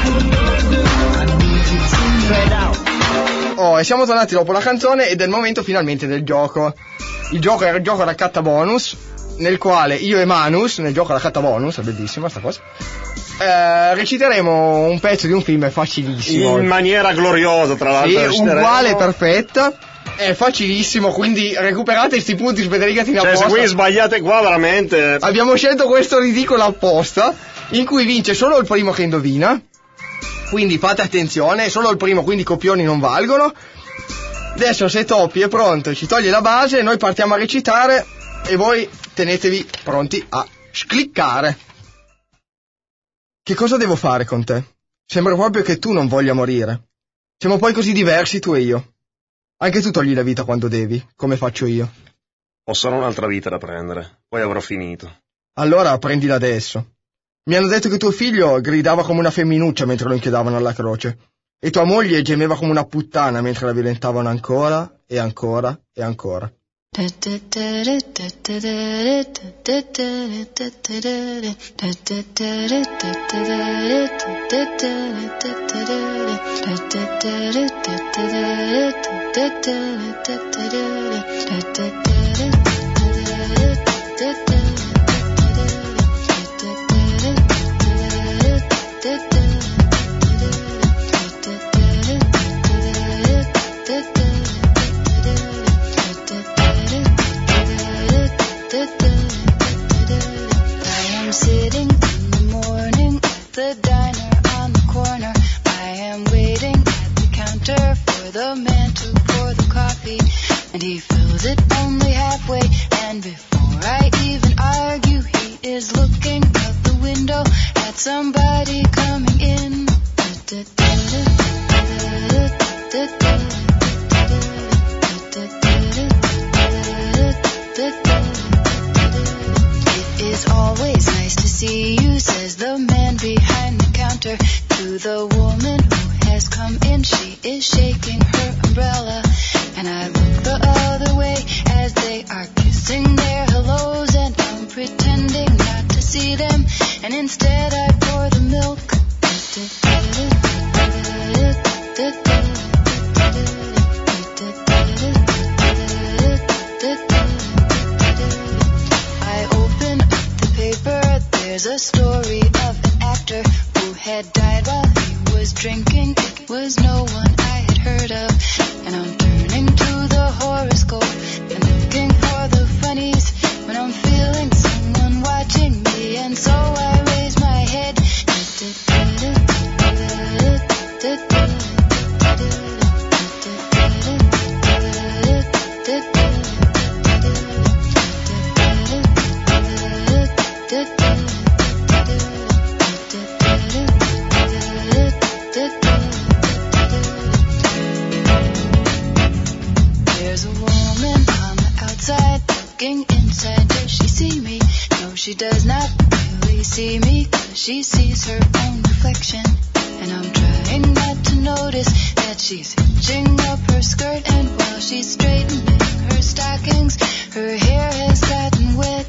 Swear down. Oh, e siamo tornati dopo la canzone ed è il momento finalmente del gioco. Il gioco era il gioco raccatta bonus, nel quale io e Manus, nel gioco raccatta bonus, è bellissima sta cosa, reciteremo un pezzo di un film facilissimo. In maniera gloriosa, tra l'altro. Sì, uguale, perfetta. È facilissimo, quindi recuperate questi punti sbedrigati in apposta. Se qui sbagliate qua, veramente. Abbiamo scelto questo ridicolo apposta, in cui vince solo il primo che indovina. Quindi fate attenzione, solo il primo, quindi copioni non valgono. Adesso se Topi è pronto, ci toglie la base, noi partiamo a recitare e voi tenetevi pronti a cliccare. Che cosa devo fare con te? Sembra proprio che tu non voglia morire. Siamo poi così diversi tu e io. Anche tu togli la vita quando devi, come faccio io. Ho solo un'altra vita da prendere, poi avrò finito. Allora prendila adesso. Mi hanno detto che tuo figlio gridava come una femminuccia mentre lo inchiodavano alla croce, e tua moglie gemeva come una puttana mentre la violentavano ancora e ancora e ancora. Sitting in the morning at the diner on the corner. I am waiting at the counter for the man to pour the coffee, and he fills it only halfway. And before I even argue, he is looking out the window at somebody coming in. It's always nice to see you, says the man behind the counter. To the woman who has come in, she is shaking her umbrella. And I look the other way as they are kissing their hellos, and I'm pretending not to see them, and instead I pour the milk. I open up the paper, there's a story of an actor who had died while he was drinking. It was no one I had heard of, and I'm turning to the horoscope and looking for the funnies when I'm feeling someone watching me, and so I raise my head. There's a woman on the outside looking inside. Does she see me? No, she does not really see me, 'cause she sees her own reflection. And I'm trying not to notice that she's hitching up her skirt, and while she's straightening her stockings, her hair has gotten wet.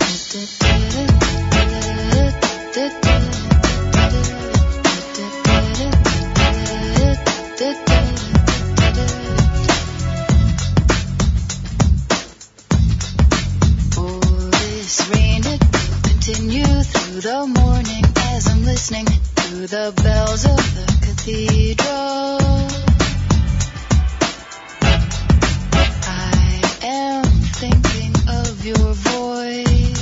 Oh, this rain, it will continue through the morning as I'm listening to the bells of the cathedral. I am thinking of your voice.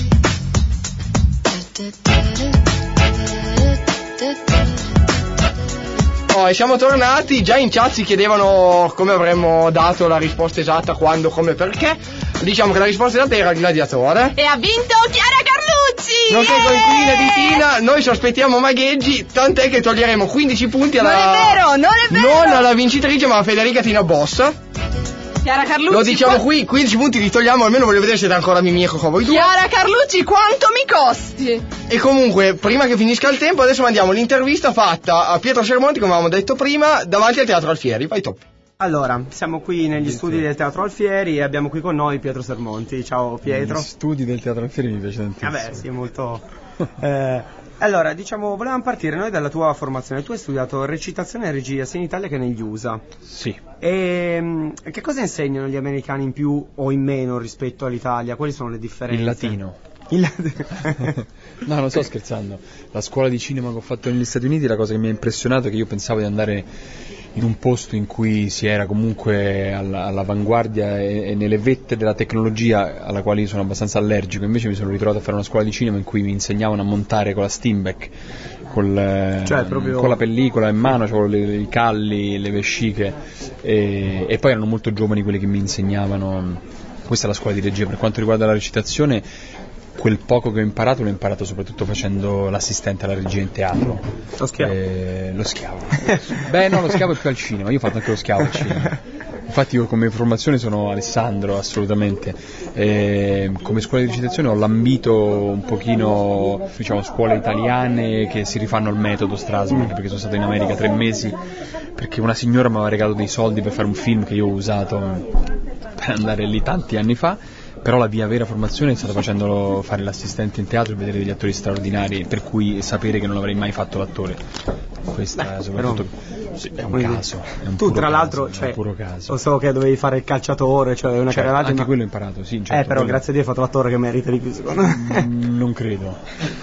Oh, e siamo tornati. Già in chat si chiedevano come avremmo dato la risposta esatta, quando, come, perché. Diciamo che la risposta esatta era il gladiatore. E ha vinto Chiara Carlucci! Nonché coinquilina di Tina. Noi sospettiamo magheggi, tant'è che toglieremo 15 punti alla... Non è vero! Non alla vincitrice, ma a Federica Tina Boss. Chiara Carlucci, lo diciamo qui, 15 punti li togliamo, almeno voglio vedere se siete ancora mimieco con voi due. Chiara Carlucci, quanto mi costi? E comunque, prima che finisca il tempo, adesso mandiamo l'intervista fatta a Pietro Sermonti, come avevamo detto prima, davanti al Teatro Alfieri. Vai Top. Allora, siamo qui negli studi del Teatro Alfieri e abbiamo qui con noi Pietro Sermonti. Ciao Pietro. Gli studi del Teatro Alfieri mi piace tantissimo. Vabbè, sì, molto... Allora, diciamo, volevamo partire noi dalla tua formazione. Tu hai studiato recitazione e regia sia in Italia che negli USA. Sì. E che cosa insegnano gli americani in più o in meno rispetto all'Italia? Quali sono le differenze? Il latino. No, non sto scherzando. La scuola di cinema che ho fatto negli Stati Uniti, la cosa che mi ha impressionato è che io pensavo di andare in un posto in cui si era comunque all'avanguardia e nelle vette della tecnologia alla quale io sono abbastanza allergico. Invece mi sono ritrovato a fare una scuola di cinema in cui mi insegnavano a montare con la Steamback, proprio... con la pellicola in mano, cioè i calli, le vesciche, e poi erano molto giovani quelli che mi insegnavano. Questa è la scuola di regia. Per quanto riguarda la recitazione, quel poco che ho imparato l'ho imparato soprattutto facendo l'assistente alla regia in teatro. Lo schiavo? Lo schiavo. Beh no, lo schiavo è più al cinema, io ho fatto anche lo schiavo al cinema. Infatti io come formazione sono Alessandro, assolutamente. Come scuola di recitazione ho lambito un pochino, diciamo, scuole italiane che si rifanno al metodo Strasberg, perché sono stato in America 3 mesi, perché una signora mi aveva regalato dei soldi per fare un film che io ho usato per andare lì tanti anni fa. Però la mia vera formazione è stata facendolo fare l'assistente in teatro e vedere degli attori straordinari, per cui sapere che non avrei mai fatto l'attore. Questa soprattutto sì, è un caso. È un tu tra l'altro, caso, è un puro caso. Lo so che dovevi fare il calciatore, cioè una carriera anche ma... quello ho imparato, sì. Certo, però grazie a Dio hai fatto l'attore che merita di più, secondo me. Non credo.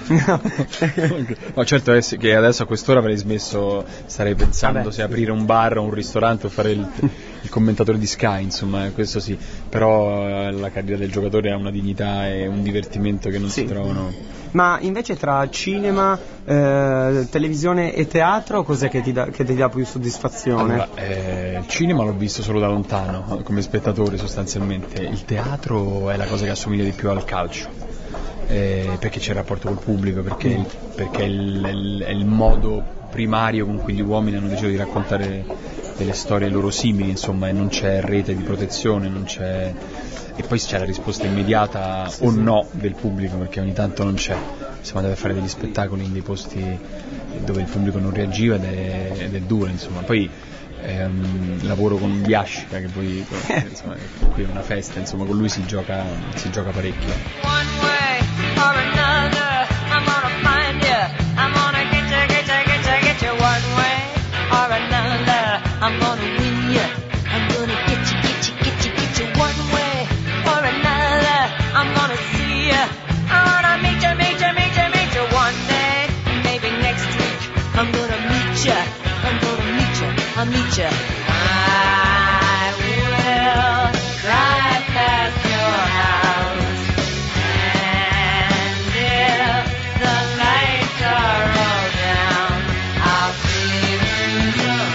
No, certo è che adesso a quest'ora avrei smesso, starei pensando se aprire un bar o un ristorante o fare il commentatore di Sky, insomma, questo sì. Però la carriera del giocatore ha una dignità e un divertimento che non si trovano. Ma invece tra cinema, televisione e teatro, cos'è che ti dà più soddisfazione? Allora, il cinema l'ho visto solo da lontano, come spettatore sostanzialmente. Il teatro è la cosa che assomiglia di più al calcio, perché c'è il rapporto col pubblico, perché è il modo primario con cui gli uomini hanno deciso di raccontare delle storie loro simili, insomma, e non c'è rete di protezione, non c'è... E poi c'è la risposta immediata o no del pubblico, perché ogni tanto non c'è. Siamo andati a fare degli spettacoli in dei posti dove il pubblico non reagiva ed è duro, insomma. Poi lavoro con Biascica, che poi insomma, qui è una festa, insomma, con lui si gioca parecchio. One way or another, I'm gonna find you. I'm gonna get you. One way or another, I'm gonna win you. I'm gonna get you. One way or another, I'm gonna see you. I wanna meet you. One day, maybe next week, I'm gonna meet you. I'll meet you. I will drive past your house, and if the lights are all down, I'll see who's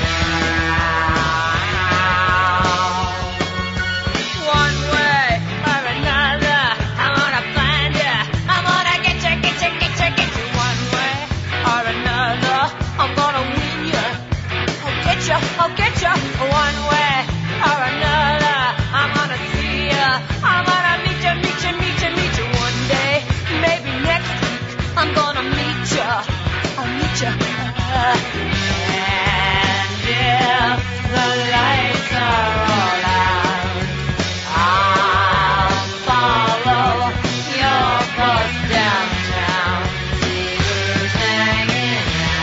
around. One way or another, I'm gonna find you. I'm gonna get you. One way or another, I'm gonna win you. I'll get you one way or another. I'm gonna see you. I'm gonna meet you. One day, maybe next week, I'm gonna meet you. I'll meet you. And if the lights are all out, I'll follow your bus downtown. See who's hanging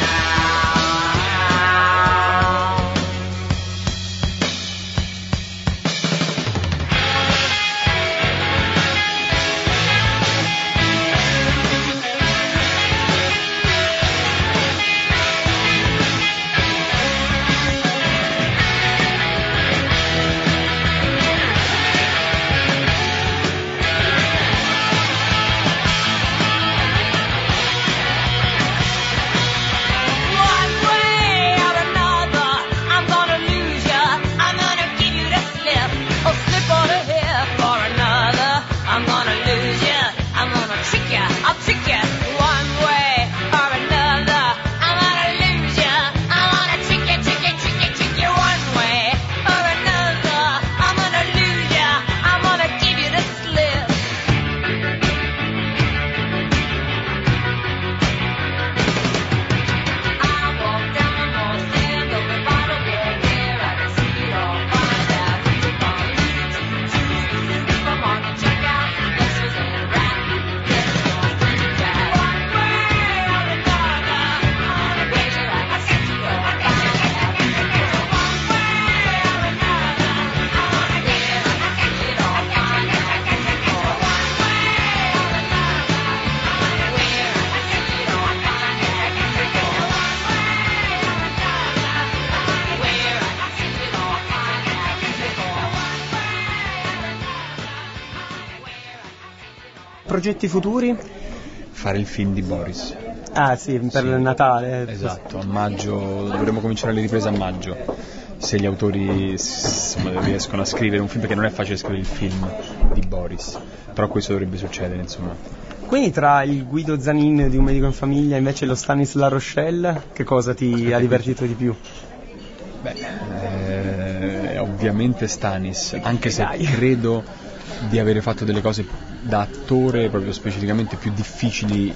Progetti futuri? Fare il film di Boris. Ah sì, per il Natale. Esatto, a maggio, dovremo cominciare le riprese a maggio, se gli autori insomma, riescono a scrivere un film, perché non è facile scrivere il film di Boris, però questo dovrebbe succedere, insomma. Quindi tra il Guido Zanin di Un medico in famiglia e invece lo Stanis La Rochelle, che cosa ti ha divertito di più? Beh, ovviamente Stanis, anche se credo di avere fatto delle cose da attore proprio specificamente più difficili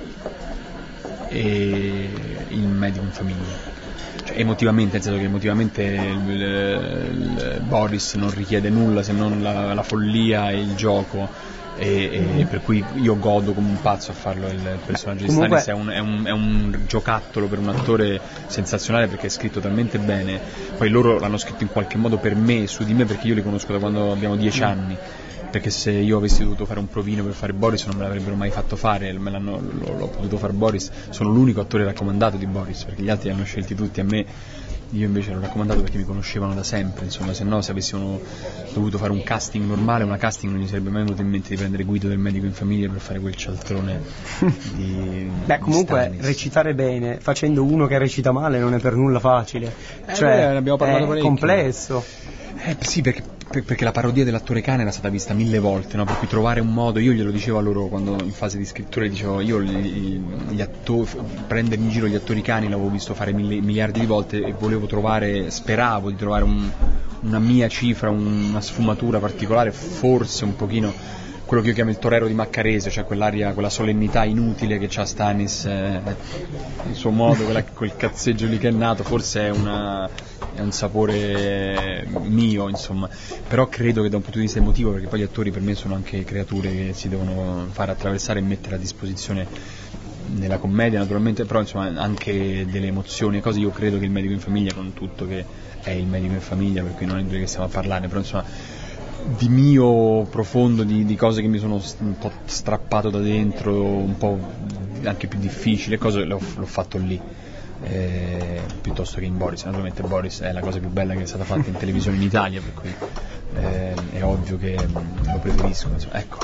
in medico in famiglia, cioè emotivamente, nel senso che emotivamente il Boris non richiede nulla se non la follia e il gioco, e per cui io godo come un pazzo a farlo. Il personaggio di Stanis è un giocattolo per un attore sensazionale, perché è scritto talmente bene. Poi loro l'hanno scritto in qualche modo per me, su di me, perché io li conosco da quando abbiamo 10 anni, perché se io avessi dovuto fare un provino per fare Boris non me l'avrebbero mai fatto fare, l'ho potuto fare Boris, sono l'unico attore raccomandato di Boris, perché gli altri li hanno scelti tutti a me, io invece l'ho raccomandato perché mi conoscevano da sempre, insomma, se no, se avessimo dovuto fare un casting normale, una casting non gli sarebbe mai venuto in mente di prendere Guido del medico in famiglia per fare quel cialtrone di beh, comunque di recitare bene facendo uno che recita male non è per nulla facile, cioè ne abbiamo parlato è parecchio. Complesso. Sì, perché la parodia dell'attore cane era stata vista 1000 volte, no? Per cui trovare un modo, io glielo dicevo a loro quando in fase di scrittura, dicevo io gli attori, prendere in giro gli attori cani l'avevo visto fare miliardi di volte e speravo di trovare una mia cifra, una sfumatura particolare, forse un pochino quello che io chiamo il torero di Maccarese, cioè quell'aria, quella solennità inutile che c'ha Stanis, il suo modo, quel cazzeggio lì che è nato, forse è un sapore mio, insomma, però credo che da un punto di vista emotivo, perché poi gli attori per me sono anche creature che si devono fare attraversare e mettere a disposizione nella commedia naturalmente, però insomma anche delle emozioni e cose. Io credo che il medico in famiglia, con tutto che è il medico in famiglia, per cui non è di che stiamo a parlare, però insomma di mio profondo, di cose che mi sono un po' strappato da dentro, un po' anche più difficili, cose l'ho fatto lì, piuttosto che in Boris. Naturalmente Boris è la cosa più bella che è stata fatta in televisione in Italia, per cui è ovvio che lo preferisco, insomma. Ecco.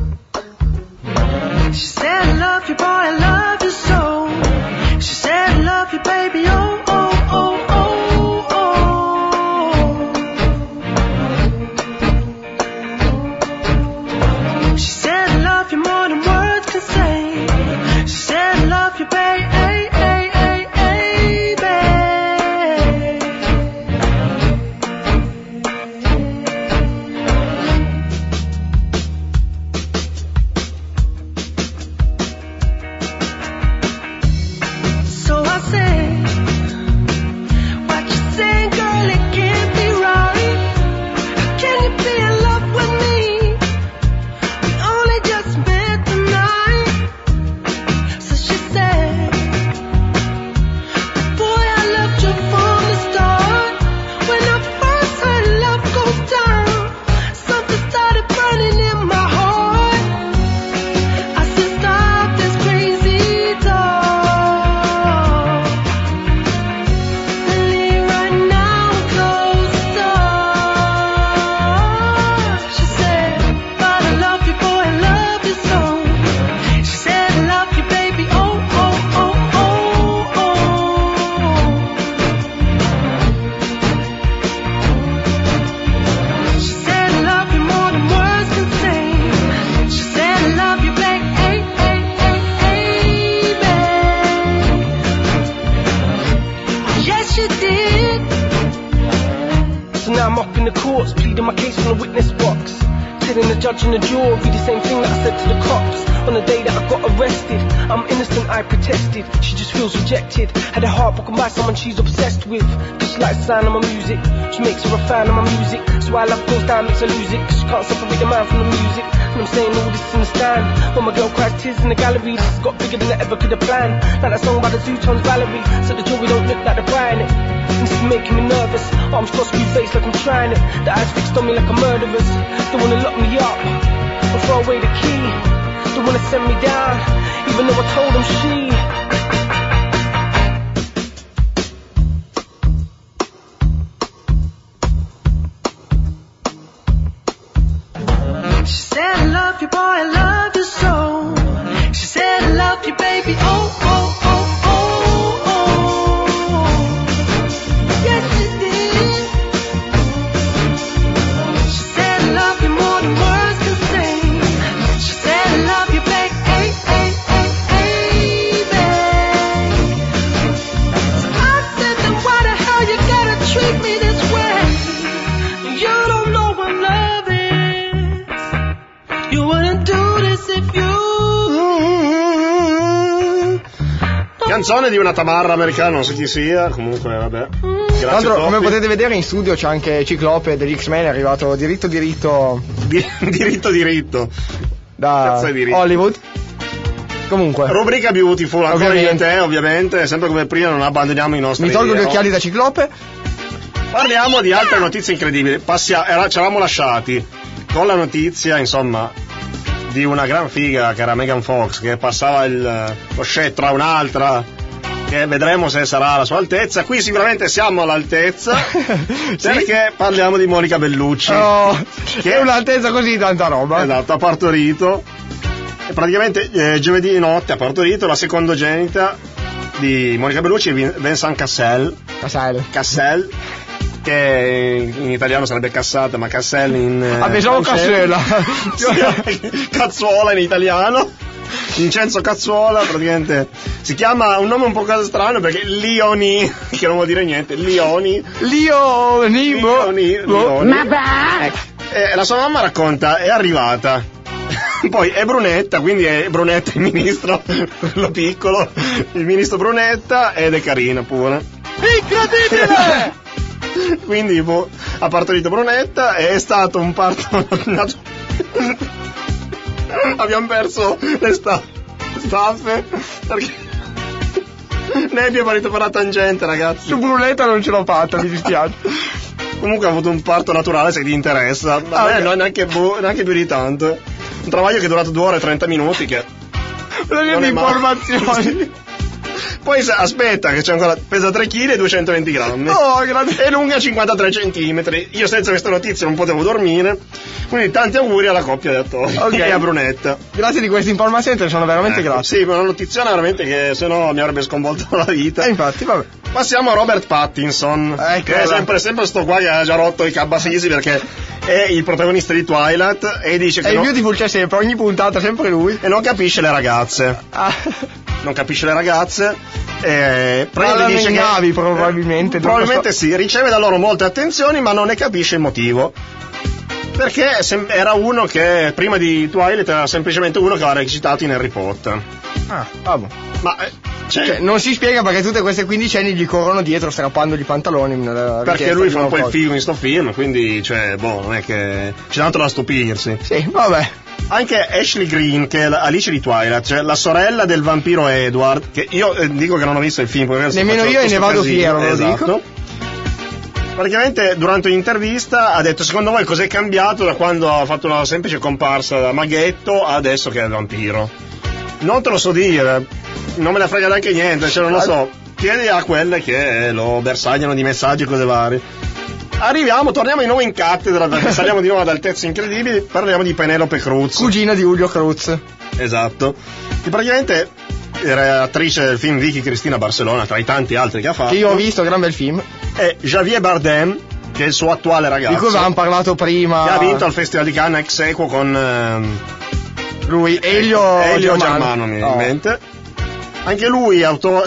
She said I love you boy, I love you so. She said I love you baby, oh oh oh oh. In the jury, the same thing that I said to the cops on the day that I got arrested. I'm innocent, I protested. She just feels rejected. Had her heart broken by someone she's obsessed with. Cause she likes the sound of my music. She makes her a fan of my music. So why love goes down makes her lose it. Cause she can't separate the man from the music. And I'm saying all this in the stand. When my girl cries tears in the gallery, this has got bigger than I ever could have planned. Like that song by the Zootones Valerie. So the jury don't look like they're buying it. This is making me nervous. Arms crossed, screw face like I'm trying it. The eyes fixed on me like a murderer's. They wanna lock me up or throw away the key. They wanna send me down, even though I told them she said I love you boy, I love you so. She said I love you baby, oh oh oh oh oh. Yes she did. She said I love you more than words can say. She said I love you baby, hey hey hey hey babe. So I said then why the hell you gotta treat me this way? You don't know what love is. You wouldn't do this if you. Canzone di una tamarra americana, non so chi sia, comunque vabbè. Tra l'altro, come potete vedere in studio c'è anche Ciclope degli X-Men, è arrivato diritto da Hollywood. Comunque, rubrica Beautiful, ancora niente, ovviamente, sempre come prima non abbandoniamo i nostri. Mi tolgo gli occhiali da Ciclope. Parliamo di altre notizie incredibili. Ci eravamo lasciati con la notizia, insomma, di una gran figa che era Megan Fox, che passava lo scettro a un'altra, che vedremo se sarà alla sua altezza. Qui sicuramente siamo all'altezza. Perché parliamo di Monica Bellucci, che è un'altezza così tanta roba. Esatto, ha partorito, e praticamente giovedì notte ha partorito la secondogenita di Monica Bellucci, Vincent Cassel, che in italiano sarebbe cassata, ma cassella in... pensavo cassella. Cazzuola in italiano. Vincenzo Cazzuola, praticamente si chiama un nome un po' strano perché Lioni, che non vuol dire niente, Lioni. Ma va! La sua mamma racconta, è arrivata, poi è Brunetta, quindi è Brunetta il ministro, quello piccolo, il ministro Brunetta, ed è carina pure. Incredibile! Quindi ha partorito Brunetta, è stato un parto abbiamo perso le staffe perché Nebbia è partito per la tangente, ragazzi. Su Brunetta non ce l'ho fatta, mi dispiace. Comunque ha avuto un parto naturale, se ti interessa. Vabbè, non neanche più di tanto. Un travaglio che è durato 2 ore e 30 minuti, che una mia di informazioni. Poi aspetta, che c'è ancora, pesa 3 kg e 220 grammi. Oh, grazie. È lunga 53 centimetri. Io senza queste notizie non potevo dormire. Quindi tanti auguri alla coppia di attori, e a Brunetta. Grazie di queste informazioni, te ne sono veramente grazie. Sì, una notiziona veramente che se no mi avrebbe sconvolto la vita. Infatti, vabbè. Passiamo a Robert Pattinson, che è sempre sto qua che ha già rotto i cabasisi perché è il protagonista di Twilight e dice che il Beautiful c'è sempre, ogni puntata sempre lui. E non capisce le ragazze. Non capisce le ragazze. Dice navi, probabilmente. Probabilmente sì, riceve da loro molte attenzioni, ma non ne capisce il motivo. Perché era uno che prima di Twilight era semplicemente uno che aveva recitato in Harry Potter. Vabbè. Ma cioè, non si spiega perché tutte queste quindicenni gli corrono dietro strappandogli i pantaloni. Perché lui fa un po' il figo in sto film, quindi non è che c'è tanto da stupirsi. Sì, vabbè. Anche Ashley Greene, che è Alice di Twilight, cioè la sorella del vampiro Edward, che io dico che non ho visto il film. Nemmeno io, e ne vado fiero, lo dico. Praticamente durante un'intervista ha detto: secondo voi cos'è cambiato da quando ha fatto una semplice comparsa da maghetto a adesso che è il vampiro? Non te lo so dire, non me ne frega neanche niente, non lo so. Chiedi a quelle che lo bersagliano di messaggi e cose varie. Torniamo di nuovo in cattedra, perché saliamo di nuovo ad altezze incredibili. Parliamo di Penelope Cruz, cugina di Julio Cruz. Esatto, che praticamente era attrice del film Vicky Cristina Barcelona, tra i tanti altri che ha fatto. Che io ho visto, gran bel film. E Javier Bardem, che è il suo attuale ragazzo, di cui avevamo parlato prima, che ha vinto al Festival di Cannes ex aequo con lui, Elio Germano, mi viene in mente. Anche lui, che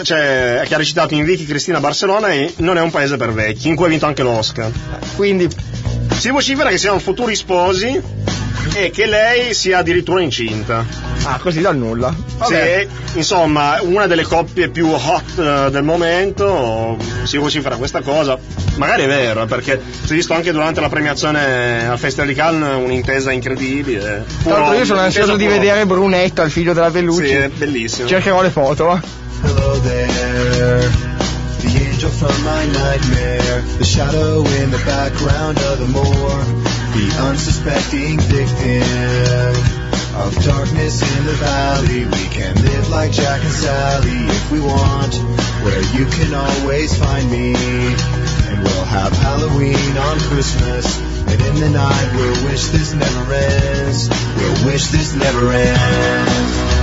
ha recitato in Vicky Cristina Barcelona, e Non è un paese per vecchi, in cui ha vinto anche l'Oscar. Quindi si vocifera che siano futuri sposi e che lei sia addirittura incinta. Così dal nulla. Sì, insomma, una delle coppie più hot del momento. Si vocifera questa cosa. Magari è vero, perché si è visto anche durante la premiazione al Festival di Cannes un'intesa incredibile. Tra l'altro io sono ansioso di vedere Brunetta, il figlio della Bellucci. Sì, è bellissimo. Cercherò le foto. Hello there, the angel from my nightmare, the shadow in the background of the moor, the unsuspecting victim of darkness in the valley. We can live like Jack and Sally if we want, where you can always find me. And we'll have Halloween on Christmas, and in the night we'll wish this never ends. We'll wish this never ends.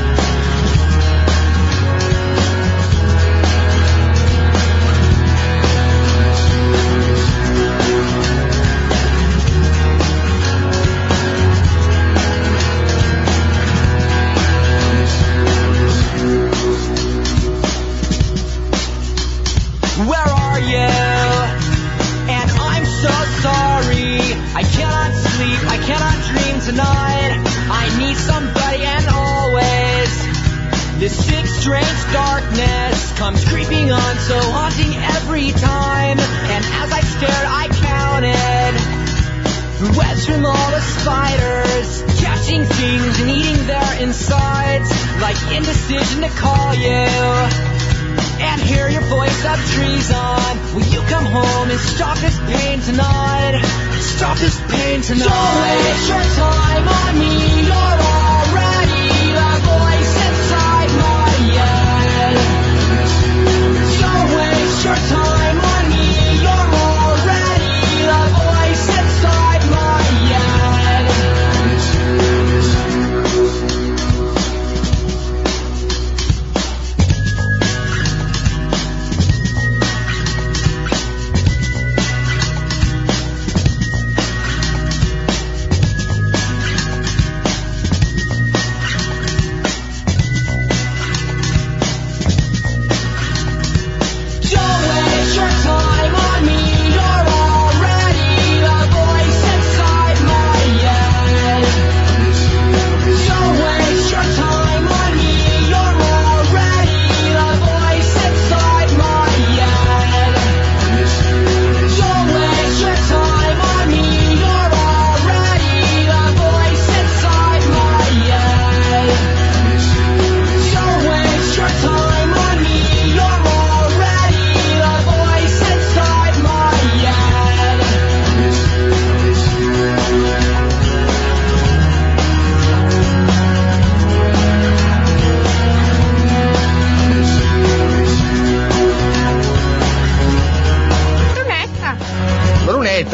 Tonight, I need somebody, and always this sick, strange darkness comes creeping on, so haunting every time. And as I stared, I counted the webs from all the spiders, catching things and eating their insides, like indecision to call you and hear your voice of treason. Will you come home and stop this pain tonight? Stop this pain tonight. Don't waste your time on me. You're already the voice inside my head. Don't waste your time on me. You're already the voice inside my head.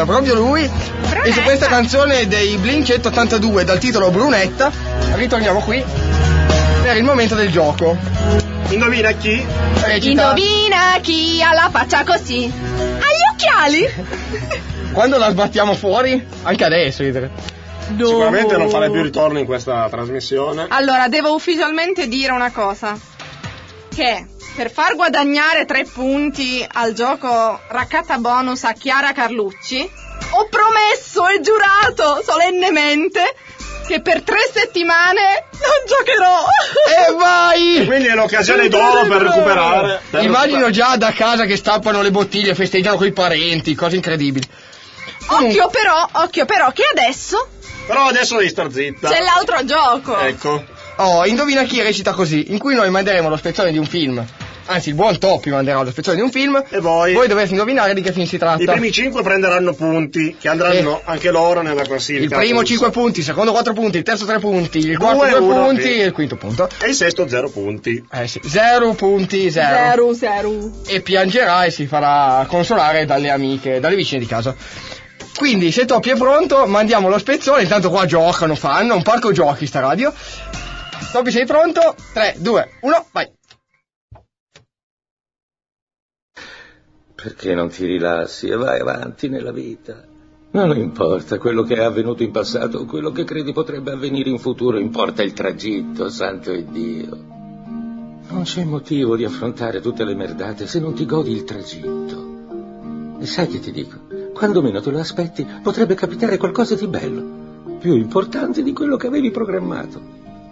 proprio lui. Brunetta. E su questa canzone dei Blink-182 dal titolo Brunetta ritorniamo qui per il momento del gioco. Indovina chi? Indovina chi ha la faccia così. Ha gli occhiali. Quando la sbattiamo fuori? Anche adesso, idere. No. Sicuramente non farà più ritorno in questa trasmissione. Allora, devo ufficialmente dire una cosa. Che per far guadagnare 3 punti al gioco raccatta bonus a Chiara Carlucci, ho promesso e giurato solennemente che per 3 settimane non giocherò. E vai! Quindi è l'occasione d'oro per recuperare. Immagino già da casa che stappano le bottiglie, festeggiano coi parenti, cose incredibili. Occhio però che adesso Però adesso devi star zitta. c'è l'altro gioco. Ecco. Oh, indovina chi recita così, in cui noi manderemo lo spezzone di un film. Anzi, il buon Toppi manderà lo spezzone di un film. E voi dovrete indovinare di che film si tratta. I primi 5 prenderanno punti, che andranno anche loro nella classifica. Il primo 5 punti, il secondo 4 punti, il terzo 3 punti, il quarto 2 punti e il quinto punto. E il sesto 0 punti. Sì, 0 punti, 0. 0. E piangerà e si farà consolare dalle amiche, dalle vicine di casa. Quindi, se Toppi è pronto, mandiamo lo spezzone. Intanto qua giocano, fanno un parco giochi sta radio. Toppi, sei pronto? 3, 2, 1, vai. Perché non ti rilassi e vai avanti nella vita? Non importa quello che è avvenuto in passato o quello che credi potrebbe avvenire in futuro, importa il tragitto, santo Dio. Non c'è motivo di affrontare tutte le merdate se non ti godi il tragitto. E sai che ti dico? Quando meno te lo aspetti potrebbe capitare qualcosa di bello, più importante di quello che avevi programmato.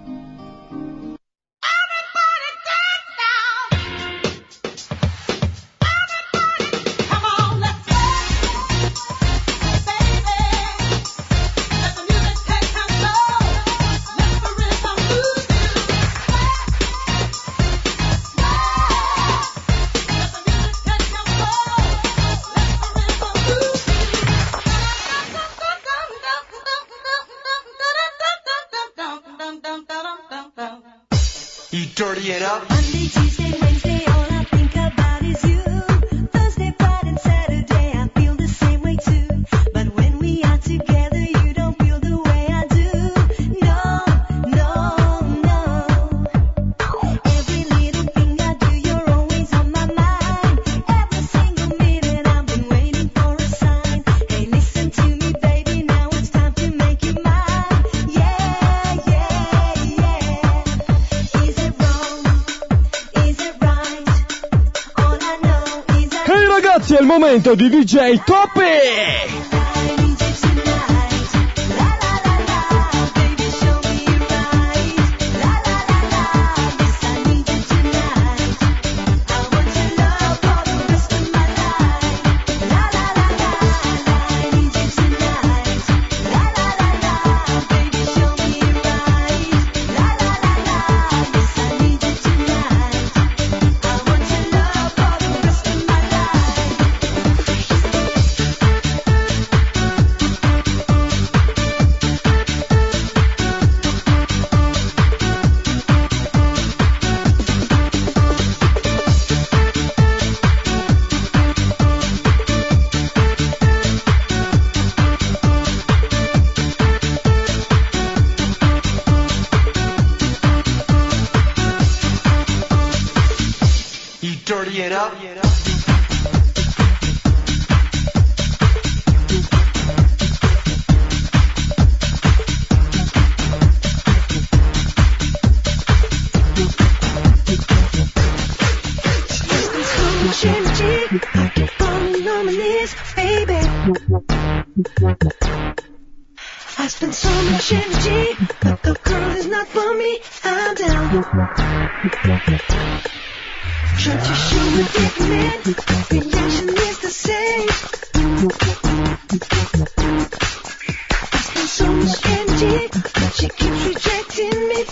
Dirty it up. Monday, Tuesday, Wednesday, all I think about is you. Thursday, Friday, and Saturday, I feel the same way too. But when we are together, you don't feel the way I do. No, no, no. Every little thing I do, you're always on my mind. Every single minute, I've been waiting for a sign. Hey, listen to me, baby, now it's time to make you mine. Yeah, yeah, yeah. Is it Ehi ragazzi, è il momento di DJ Toppi! Dirty it up. I spent so much energy, but the girl is not for me. I'm down. Try to show a different reaction is the same. I spend so much energy, but she keeps rejecting me.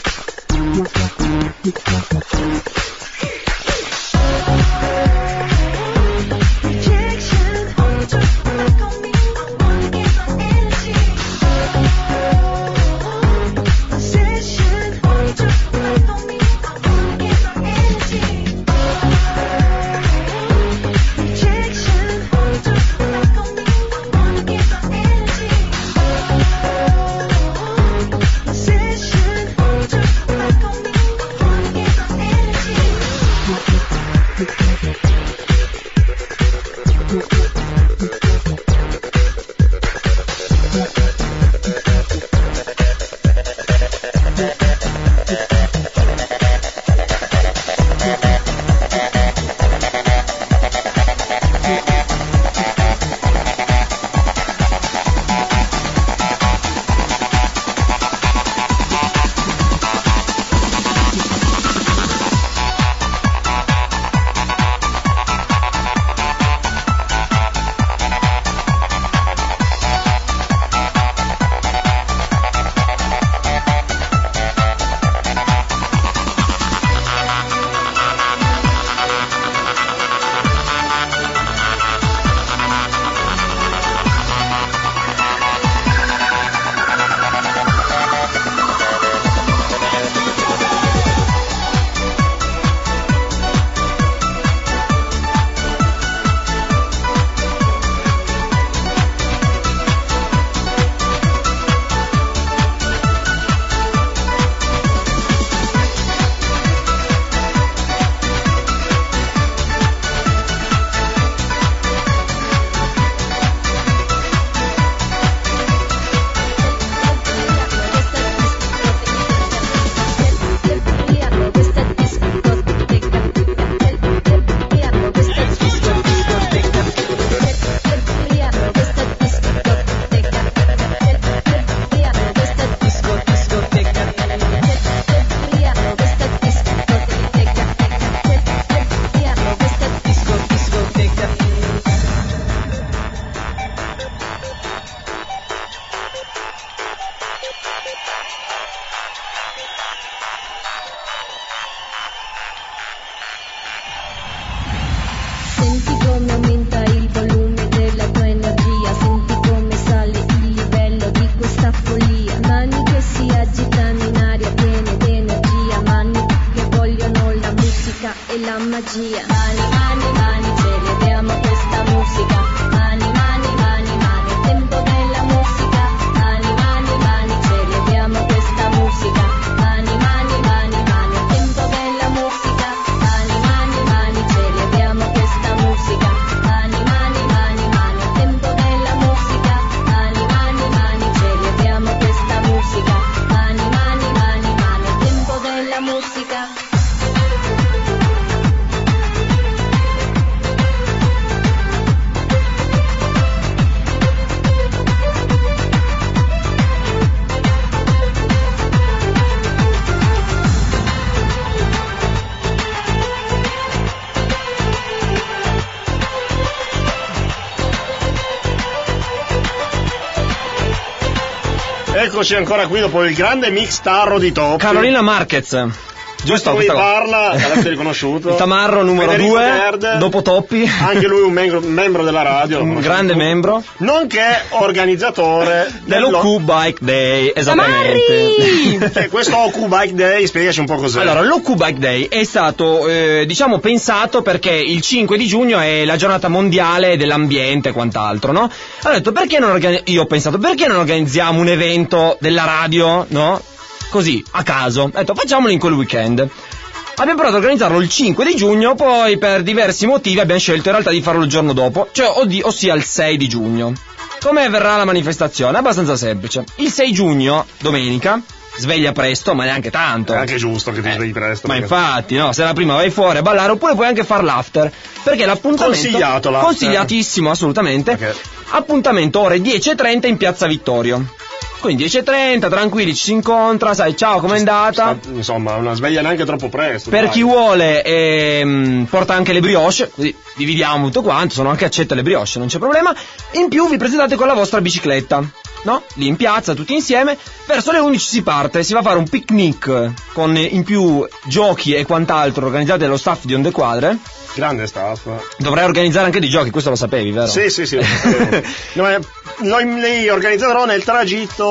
e la magia. Mani, mani, mani, celebriamo questa musica. Mani, mani, mani, mani, è tempo della musica. Mani, mani, mani, celebriamo questa musica. Mani, mani, mani, mani, è tempo della musica. Mani, mani, mani, celebriamo questa musica. Mani, mani, mani, mani, è tempo della musica. Mani, mani, mani, celebriamo questa musica. Mani, mani, mani, mani, è tempo della musica. Eccoci ancora qui dopo il grande mix tarro di Top. Carolina Marquez. Giusto, lui parla, l'avete riconosciuto. Il tamarro numero 2, dopo Toppi. Anche lui un membro della radio. Un grande membro. Nonché organizzatore dell'OQ Bike Day, esattamente. Questo OQ Bike Day, spiegaci un po' cos'è. Allora, l'OQ Bike Day è stato, pensato perché il 5 di giugno è la giornata mondiale dell'ambiente e quant'altro, no? Ho detto, io ho pensato, perché non organizziamo un evento della radio, no? Così, a caso. Ho detto, facciamolo in quel weekend. Abbiamo provato ad organizzarlo il 5 di giugno, poi per diversi motivi abbiamo scelto in realtà di farlo il giorno dopo, cioè ossia il 6 di giugno. Come verrà la manifestazione? È abbastanza semplice. Il 6 giugno, domenica, sveglia presto, ma neanche tanto. È anche giusto che ti svegli presto. Ma infatti, no, se la prima vai fuori a ballare, oppure puoi anche far l'after, perché l'appuntamento... Consigliato l'after. Consigliatissimo, assolutamente. Okay. Appuntamento ore 10:30 in Piazza Vittorio. Quindi 10:30, tranquilli, ci si incontra, sai, ciao, com'è andata? Insomma, una sveglia neanche troppo presto. Per chi vuole, porta anche le brioche, così dividiamo tutto quanto, sono anche accette le brioche, non c'è problema. In più vi presentate con la vostra bicicletta, no? Lì in piazza, tutti insieme, verso le 11 si parte, si va a fare un picnic con in più giochi e quant'altro organizzati dallo staff di Onde Quadre. Grande staff. Dovrei organizzare anche dei giochi, questo lo sapevi, vero? Sì, lo sapevo. Li organizzerò nel tragitto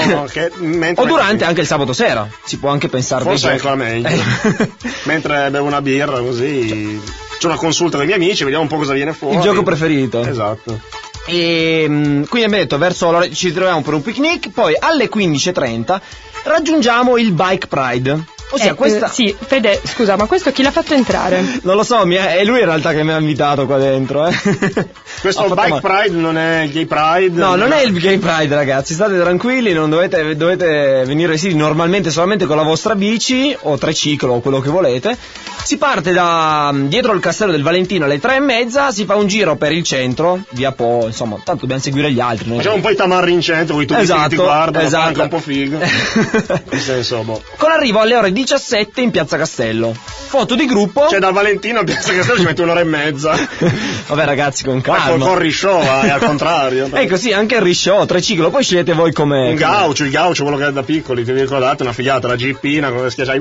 o durante anche il sabato sera, si può anche pensare. Forse è ancora meglio. Mentre bevo una birra così, c'è una consulta con i miei amici, vediamo un po' cosa viene fuori. Il gioco preferito. Esatto. E quindi abbiamo detto ci troviamo per un picnic, poi alle 15:30 raggiungiamo il Bike Pride. Ossia, questa... Sì, Fede, scusa, ma questo chi l'ha fatto entrare? Non lo so, è lui in realtà che mi ha invitato qua dentro, Questo Bike Pride non è il Gay Pride? No, non è il Gay Pride, ragazzi, state tranquilli, non dovete venire sì, normalmente solamente con la vostra bici o triciclo o quello che volete. Si parte da dietro il castello del Valentino alle 3:30, si fa un giro per il centro, via Po, insomma, tanto dobbiamo seguire gli altri. Facciamo un po' i tamarri in centro, con i tubisti che ti guardano, fa anche un po' figo. Nel senso, Con arrivo alle ore 17 in Piazza Castello. Foto di gruppo. Cioè da Valentino a Piazza Castello ci mette 1 ora e mezza. Vabbè ragazzi, con calma. Con rishow, è al contrario. Ecco sì, anche il rishow, triciclo, poi scegliete voi come... Il gaucho, quello che è da piccoli, ti ricordate, una figata, la jeepina, come schiacciai.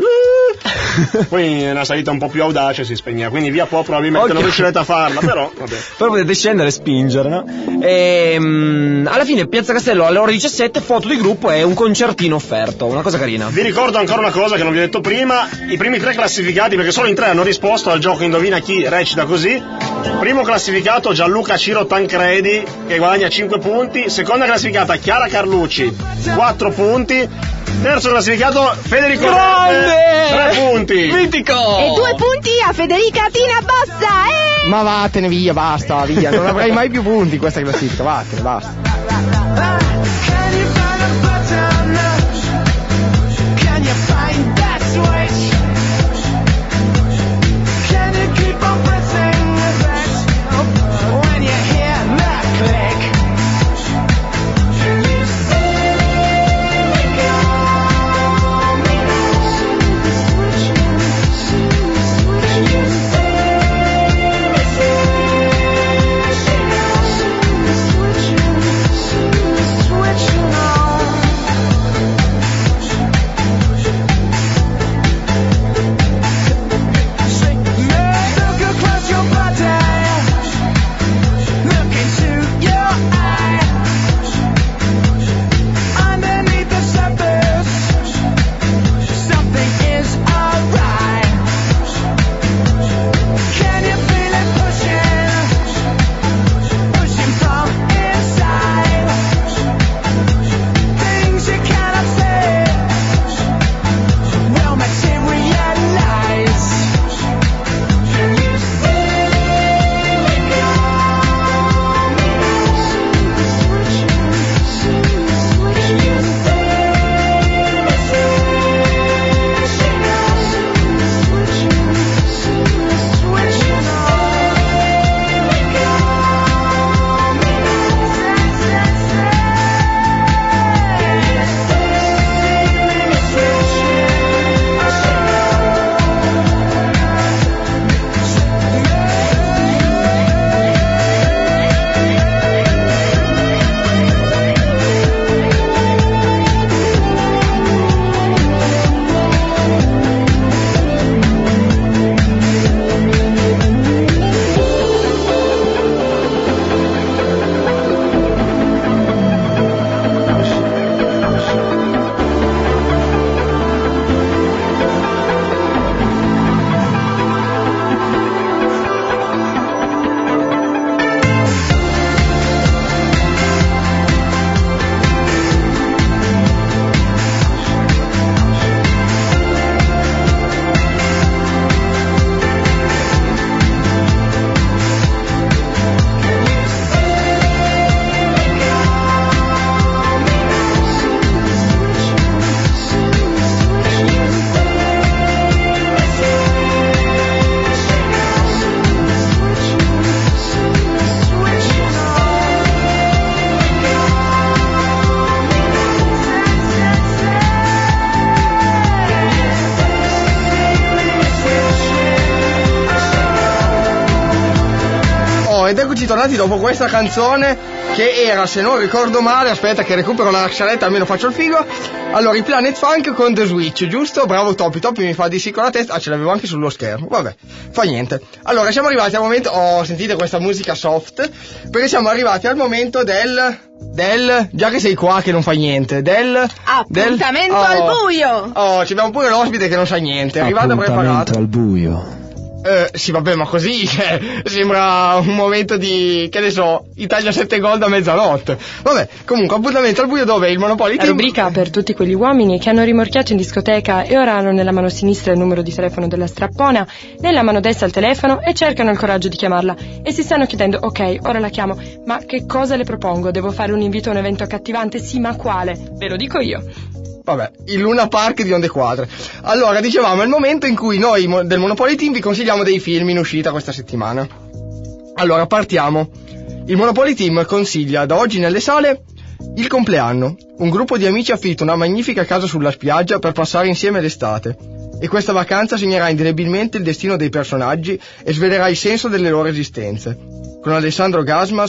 Poi una salita un po' più audace si spegneva, quindi via Po probabilmente non riuscirete a farla, però vabbè. Però potete scendere e spingere, no? Alla fine Piazza Castello alle ore 17, foto di gruppo e un concertino offerto, una cosa carina. Vi ricordo ancora una cosa che non vi ho detto prima, i primi 3 classificati, perché solo in 3 hanno risposto al gioco Indovina chi, recita così. Primo classificato Gianluca Ciro Tancredi che guadagna 5 punti, seconda classificata Chiara Carlucci 4 punti, terzo classificato Federico Grande! 3 punti, mitico, e 2 punti a Federica Tina Bossa. Ma vattene via, basta, via, non avrai mai più punti in questa classifica, vattene, basta. ed eccoci tornati dopo questa canzone che era, se non ricordo male, aspetta che recupero la scaletta, almeno faccio il figo. Allora, i Planet Funk con The Switch, giusto? Bravo Topi mi fa di sì con la testa. Ah, ce l'avevo anche sullo schermo, vabbè, fa niente. Allora, siamo arrivati al momento, sentite questa musica soft, perché siamo arrivati al momento del già che sei qua che non fa niente, appuntamento al buio. Ci abbiamo pure l'ospite che non sa niente, è arrivato preparato. Al buio. Sì, vabbè, ma così sembra un momento di, che ne so, Italia 7 gol da mezzanotte. Vabbè, comunque, appuntamento al buio, dove il Monopoly La rubrica per tutti quegli uomini che hanno rimorchiato in discoteca e ora hanno nella mano sinistra il numero di telefono della strappona, nella mano destra il telefono e cercano il coraggio di chiamarla e si stanno chiedendo: ok, ora la chiamo, ma che cosa le propongo? Devo fare un invito a un evento accattivante? Sì, ma quale? Ve lo dico io. Vabbè, il Luna Park di Onde Quadre. Allora, dicevamo, è il momento in cui noi del Monopoly Team vi consigliamo dei film in uscita questa settimana. Allora, partiamo. Il Monopoly Team consiglia da oggi nelle sale Il compleanno. Un gruppo di amici affitta una magnifica casa sulla spiaggia per passare insieme l'estate. E questa vacanza segnerà indelebilmente il destino dei personaggi e svelerà il senso delle loro esistenze. Con Alessandro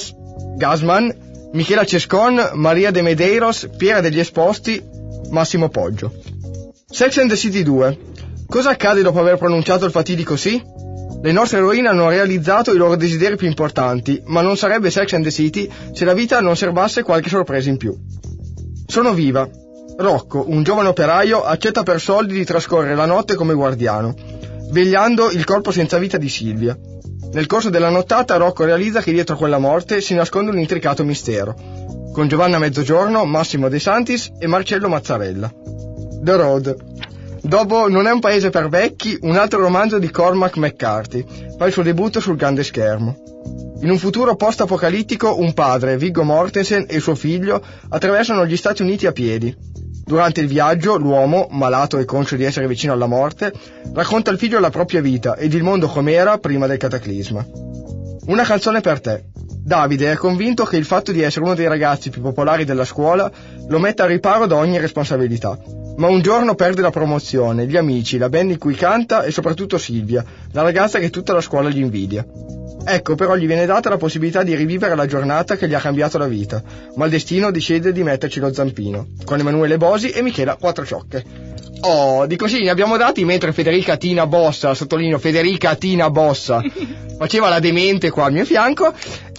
Gasman, Michela Cescon, Maria de Medeiros, Piera degli Esposti, Massimo Poggio. Sex and the City 2. Cosa accade dopo aver pronunciato il fatidico sì? Le nostre eroine hanno realizzato i loro desideri più importanti, ma non sarebbe Sex and the City se la vita non serbasse qualche sorpresa in più. Sono viva. Rocco, un giovane operaio, accetta per soldi di trascorrere la notte come guardiano, vegliando il corpo senza vita di Silvia. Nel corso della nottata Rocco realizza che dietro quella morte si nasconde un intricato mistero, con Giovanna Mezzogiorno, Massimo De Santis e Marcello Mazzarella. The Road. Dopo Non è un paese per vecchi, un altro romanzo di Cormac McCarthy fa il suo debutto sul grande schermo. In un futuro post-apocalittico, un padre, Viggo Mortensen, e suo figlio attraversano gli Stati Uniti a piedi. Durante il viaggio, l'uomo, malato e conscio di essere vicino alla morte, racconta al figlio la propria vita ed il mondo com'era prima del cataclisma. Una canzone per te. Davide è convinto che il fatto di essere uno dei ragazzi più popolari della scuola lo metta al riparo da ogni responsabilità, ma un giorno perde la promozione, gli amici, la band in cui canta e soprattutto Silvia, la ragazza che tutta la scuola gli invidia. Ecco, però gli viene data la possibilità di rivivere la giornata che gli ha cambiato la vita, ma il destino decide di metterci lo zampino, con Emanuele Bosi e Michela Quattrociocche. Di consigli ne abbiamo dati, mentre Federica Tina Bossa, sottolineo Federica Tina Bossa, faceva la demente qua al mio fianco.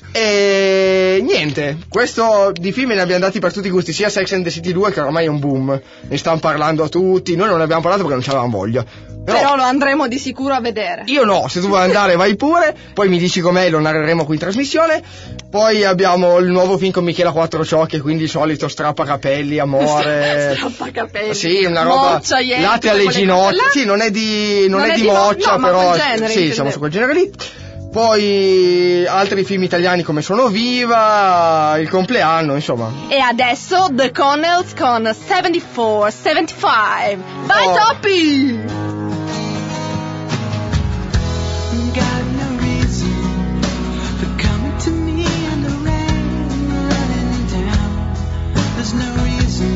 E niente, questo di film ne abbiamo dati per tutti i gusti, sia Sex and the City 2 che ormai è un boom, ne stanno parlando tutti, noi non ne abbiamo parlato perché non c'avevamo voglia. Però lo andremo di sicuro a vedere. Io no, se tu vuoi andare vai pure, poi mi dici com'è, lo narreremo qui in trasmissione. Poi abbiamo il nuovo film con Michela Quattrociocche, quindi il solito strappacapelli, amore. Strappacapelli. Sì, una roba latte alle ginocchia. Sì, non è di moccia, no, però genere, sì, siamo su quel genere lì. Poi altri film italiani come Sono viva, Il compleanno, insomma. E adesso The Connells con 74-75. Vai Topi! Got no reason for coming to me in the rain, running down. There's no reason.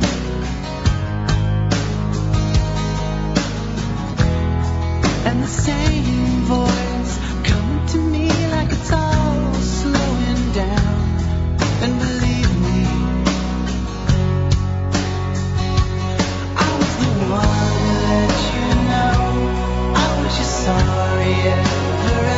And the same voice coming to me like it's all slowing down. And believe me, I was the one to let you know I was just sorry ever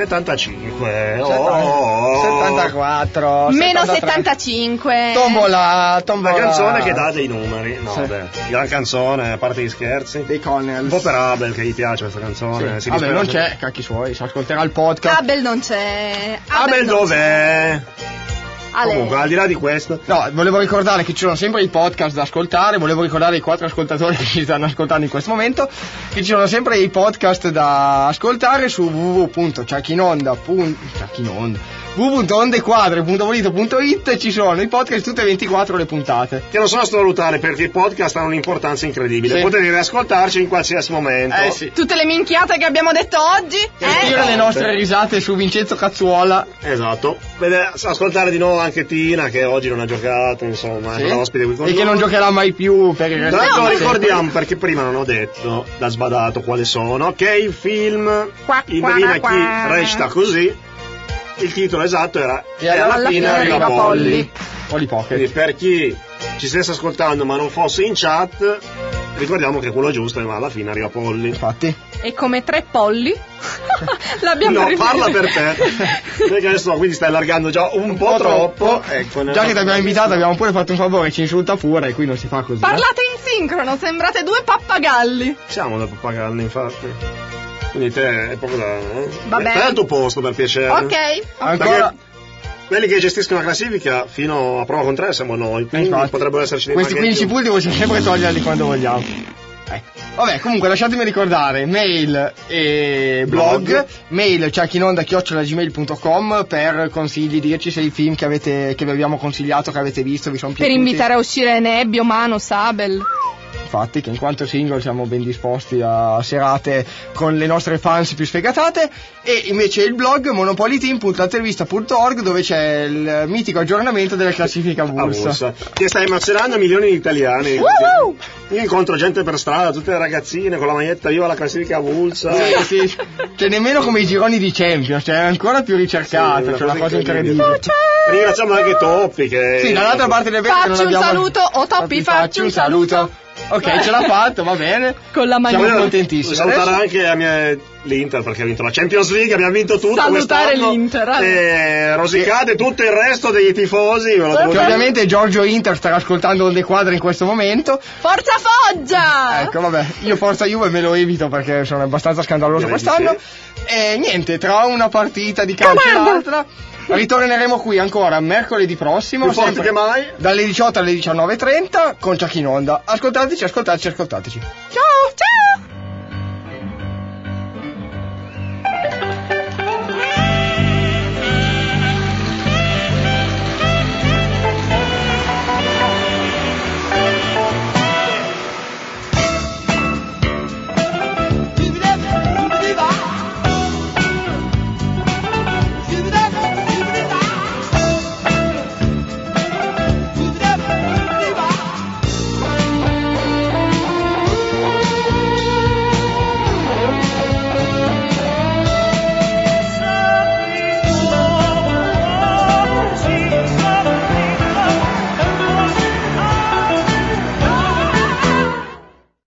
75. 74. Meno 73. 75. Tombola. La canzone che dà dei numeri. No, Sì. beh, gran canzone, a parte gli scherzi. Dei Connells. Un po' per Abel che gli piace questa canzone. Sì. Si Vabbè, dispera non se- c'è, cacchi suoi, si ascolterà il podcast. Abel non c'è. Abel non dov'è? Ale. Comunque, al di là di questo, No, volevo ricordare che ci sono sempre i podcast da ascoltare, volevo ricordare ai 4 ascoltatori che ci stanno ascoltando in questo momento che ci sono sempre i podcast da ascoltare su www.ondequadre.volito.it, ci sono i podcast tutte e 24 le puntate. che non sono da sottovalutare perché i podcast hanno un'importanza incredibile. Sì. Potete riascoltarci in qualsiasi momento. Sì. Tutte le minchiate che abbiamo detto oggi. Sentire le nostre risate su Vincenzo Cazzuola. Esatto. Ascoltare di nuovo anche Tina che oggi non ha giocato, insomma, Sì. è l'ospite qui con E che non noi. giocherà mai più per il resto Tra l'altro del ricordiamo, perché prima non ho detto, da sbadato quali sono, che il film Indovina chi recita così, il titolo esatto era E alla fine arriva Polly. Polly Pocket. Quindi per chi ci stesse ascoltando ma non fosse in chat, ricordiamo che quello giusto è ma alla fine arriva Polly. Infatti. E come 3 polli l'abbiamo No, ripetuto. parla per te. Perché adesso quindi stai allargando già un po' troppo. Ecco, Già che ti abbiamo invitato abbiamo pure fatto un favore, ci insulta pure e qui non si fa così. Parlate in sincrono, sembrate 2 pappagalli. Siamo da pappagalli, infatti. Quindi te è proprio da. Vabbè. Stai al tuo posto per piacere. Ok. Ancora. Quelli che gestiscono la classifica fino a prova contraria siamo noi, quindi Infatti. potrebbero esserci dei Questi maghetti. 15 punti possiamo sempre toglierli quando vogliamo. Vabbè, comunque lasciatemi ricordare mail e blog. Mail ciachinonda@gmail.com per consigli, dirci se i film che vi abbiamo consigliato, che avete visto, vi sono Per piaciuti. invitare a uscire Nebbio, Mano, Sabel. Infatti, che in quanto single siamo ben disposti a serate con le nostre fans più sfegatate. E invece il blog monopoliteam.intervista.org, dove c'è il mitico aggiornamento della classifica Vulsa. Che sta emozionando milioni di italiani. Woohoo! Io incontro gente per strada, tutte le ragazzine con la maglietta viva la classifica Vulsa. Sì. Cioè nemmeno come i gironi di Champions, cioè è ancora più ricercato, cioè una cosa incredibile. Ringraziamo anche Toppi che. Sì, dall'altra parte del vetro che non Facci un abbiamo. saluto, o Toppi, facci un saluto. Ok, ce l'ha fatto, va bene. Con la Siamo maglia. contentissimi. Salutare Adesso- anche l'Inter perché ha vinto la Champions League, abbiamo vinto tutto Salutare quest'anno. l'Inter, E rosicate tutto il resto dei tifosi. ve lo devo Che dire. ovviamente Giorgio Inter starà ascoltando Onde Quadre in questo momento. Forza Foggia! Ecco, vabbè, io Forza Juve me lo evito perché sono abbastanza scandaloso Direi di quest'anno. E niente, tra una partita di calcio e l'altra ritorneremo qui ancora mercoledì prossimo. Più forte sempre che mai. Dalle 18 alle 19:30 con Ciachinonda. Ascoltateci. Ciao!